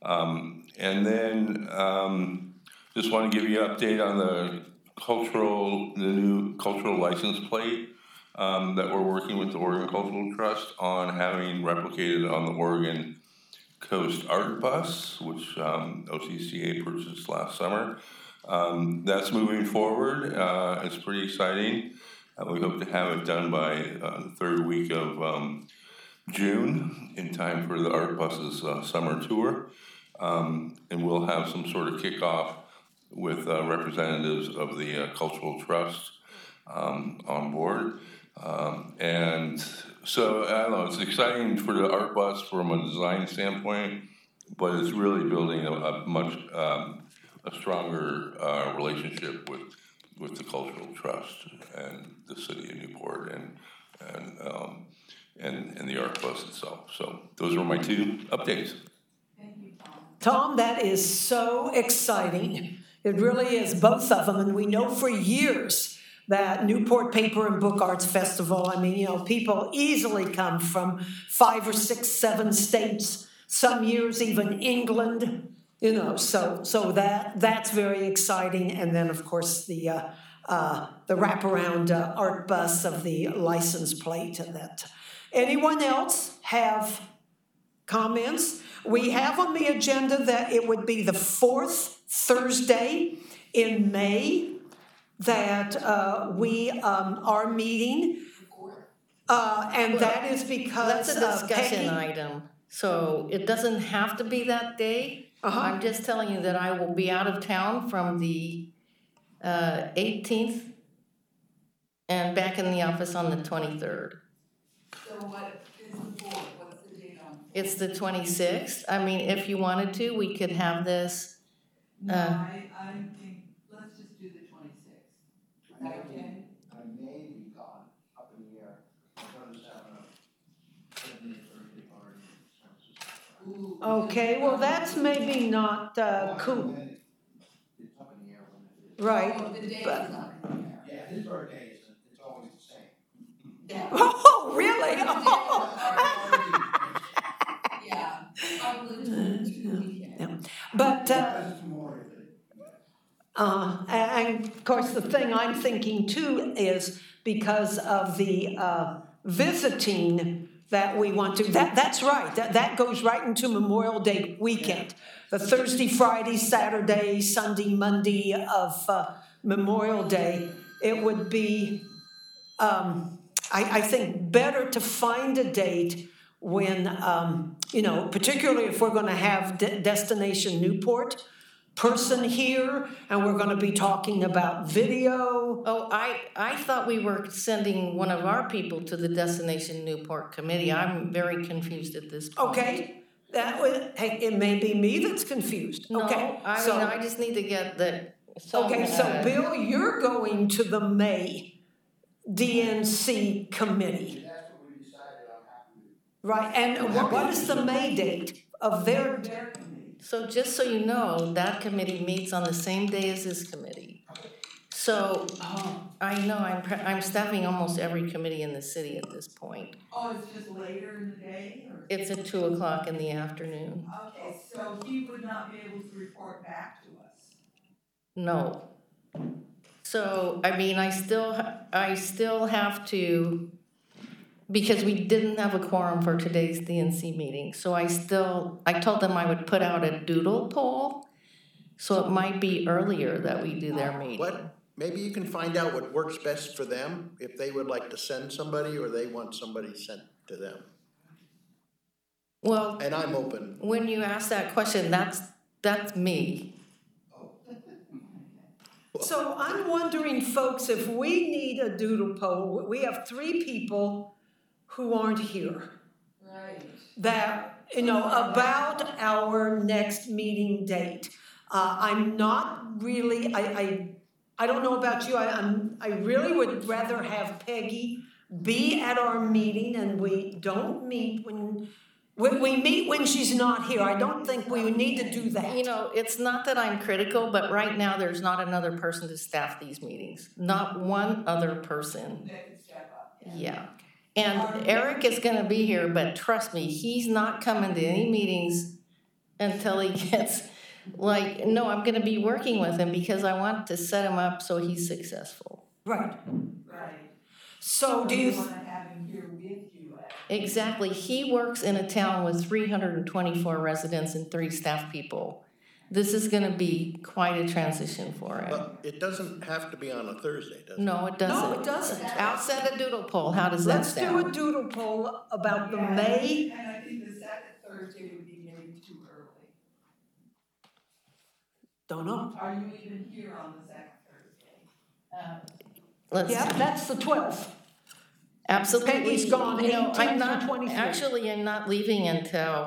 Um, and then, um, just want to give you an update on the cultural, the new cultural license plate, um, that we're working with the Oregon Cultural Trust on having replicated on the Oregon Coast Art Bus, which, um, O C C A purchased last summer. Um, that's moving forward. Uh, it's pretty exciting. Uh, we hope to have it done by uh, the third week of um, June, in time for the Art Bus's uh, summer tour. Um, and we'll have some sort of kickoff with uh, representatives of the uh, Cultural Trust um, on board. Um, and so, I don't know, it's exciting for the Art Bus from a design standpoint, but it's really building a, a much um, a stronger uh, relationship with with the Cultural Trust and the city of Newport and and um, and, and the Art Bus itself. So those are my two updates. Thank you, Tom. Tom, that is so exciting. It really is, both of them. And we know for years that Newport Paper and Book Arts Festival, I mean, you know, people easily come from five or six, seven states, some years even England. You know, so so that that's very exciting, and then of course the uh, uh, the wraparound uh, art bus of the license plate. That anyone else have comments? We have on the agenda that it would be the fourth Thursday in May that uh, we um, are meeting, uh, and that is because That's a discussion uh, Peggy, item, so it doesn't have to be that day. Uh-huh. I'm just telling you that I will be out of town from the uh, eighteenth and back in the office on the twenty-third. So what is the fourth? What's the date on? It's the twenty-sixth. I mean, if you wanted to, we could have this. No, Uh, I, I think, let's just do the twenty-sixth. Is that okay? I may be gone up in the air. My brother's having a seventieth birthday party in San Francisco. Ooh. Okay, well, that's maybe not uh, cool, It's up in the air when it is. right? Oh, the date but- is not in there. Yeah, his birthday is, it's always the same. Yeah. Oh, really? Yeah, probably two, two weekends. But, uh, uh, and of course, the thing I'm thinking too is because of the uh, visiting that we want to, that, that's right, that, that goes right into Memorial Day weekend. The Thursday, Friday, Saturday, Sunday, Monday of uh, Memorial Day, it would be, um, I, I think, better to find a date when, um, you know, particularly if we're going to have De- Destination Newport person here, and we're going to be talking about video. Oh, I, I thought we were sending one of our people to the Destination Newport Committee. I'm very confused at this point. Okay, that would, hey, it may be me that's confused. No, Okay, I so, mean, I just need to get the. some, okay, so uh, Bill, you're going to the May D N C committee, That's what we decided on happening. right? And what, what is the May date of their? Their committee. So just so you know, that committee meets on the same day as this committee. So, I know, I'm, pre- I'm staffing almost every committee in the city at this point. Oh, it's just later in the day, or? It's at two o'clock in the afternoon. Okay, so he would not be able to report back to us. No. So, I mean, I still, ha- I still have to, because we didn't have a quorum for today's D N C meeting, so I still, I told them I would put out a doodle poll, so it might be earlier that we do their meeting. What, maybe you can find out what works best for them, if they would like to send somebody or they want somebody sent to them. Well, And I'm open. when you ask that question, that's, that's me. So I'm wondering, folks, if we need a doodle poll, we have three people who aren't here. Right. That, you know, about our next meeting date. Uh, I'm not really, I, I, I don't know about you, I, I'm, I really would rather have Peggy be at our meeting, and we don't meet when, when we meet when she's not here. I don't think we need to do that. You know, it's not that I'm critical, but right now there's not another person to staff these meetings. Not one other person. That could step up. Yeah. And Eric is gonna be here, but trust me, he's not coming to any meetings until he gets, like, no, I'm gonna be working with him because I want to set him up so he's successful. Right. Right. So do you, You wanna have him here with you at. Exactly. He works in a town with three hundred twenty-four residents and three staff people. This is gonna be quite a transition for him. But it doesn't have to be on a Thursday, does it? No, it doesn't. no, it doesn't. I'll send a doodle poll. How does that Let's do sound? a doodle poll about the Yeah, May. And I think the second Thursday would be maybe too early. Don't know. Are you even here on the second Thursday? Let's, Yeah, that's the twelfth. absolutely. Peggy's gone, You know, I'm eighteenth not, to twenty-fifth. actually, I'm not leaving until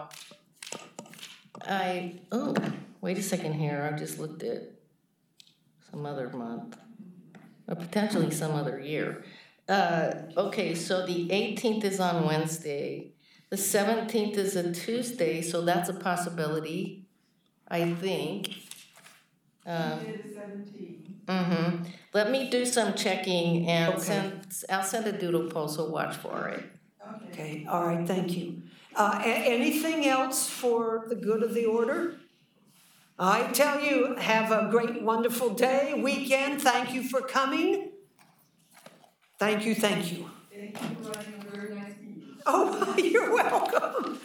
I, oh, wait a second here. I just looked at some other month, or potentially some other year. Uh, okay, so the eighteenth is on Wednesday. The seventeenth is a Tuesday, so that's a possibility, I think. Um, Tuesday the seventeenth. Mm-hmm. Let me do some checking and Okay. send, I'll send a doodle poll, so watch for it. Okay. Okay, all right, thank you. Uh, a- anything else for the good of the order? I tell you, have a great, wonderful day, weekend. Thank you for coming. Thank you, thank you. Thank you for running a very nice meeting. Oh, you're welcome.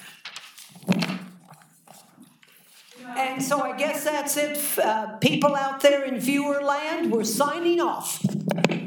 And so I guess that's it. Uh, people out there in viewer land, we're signing off.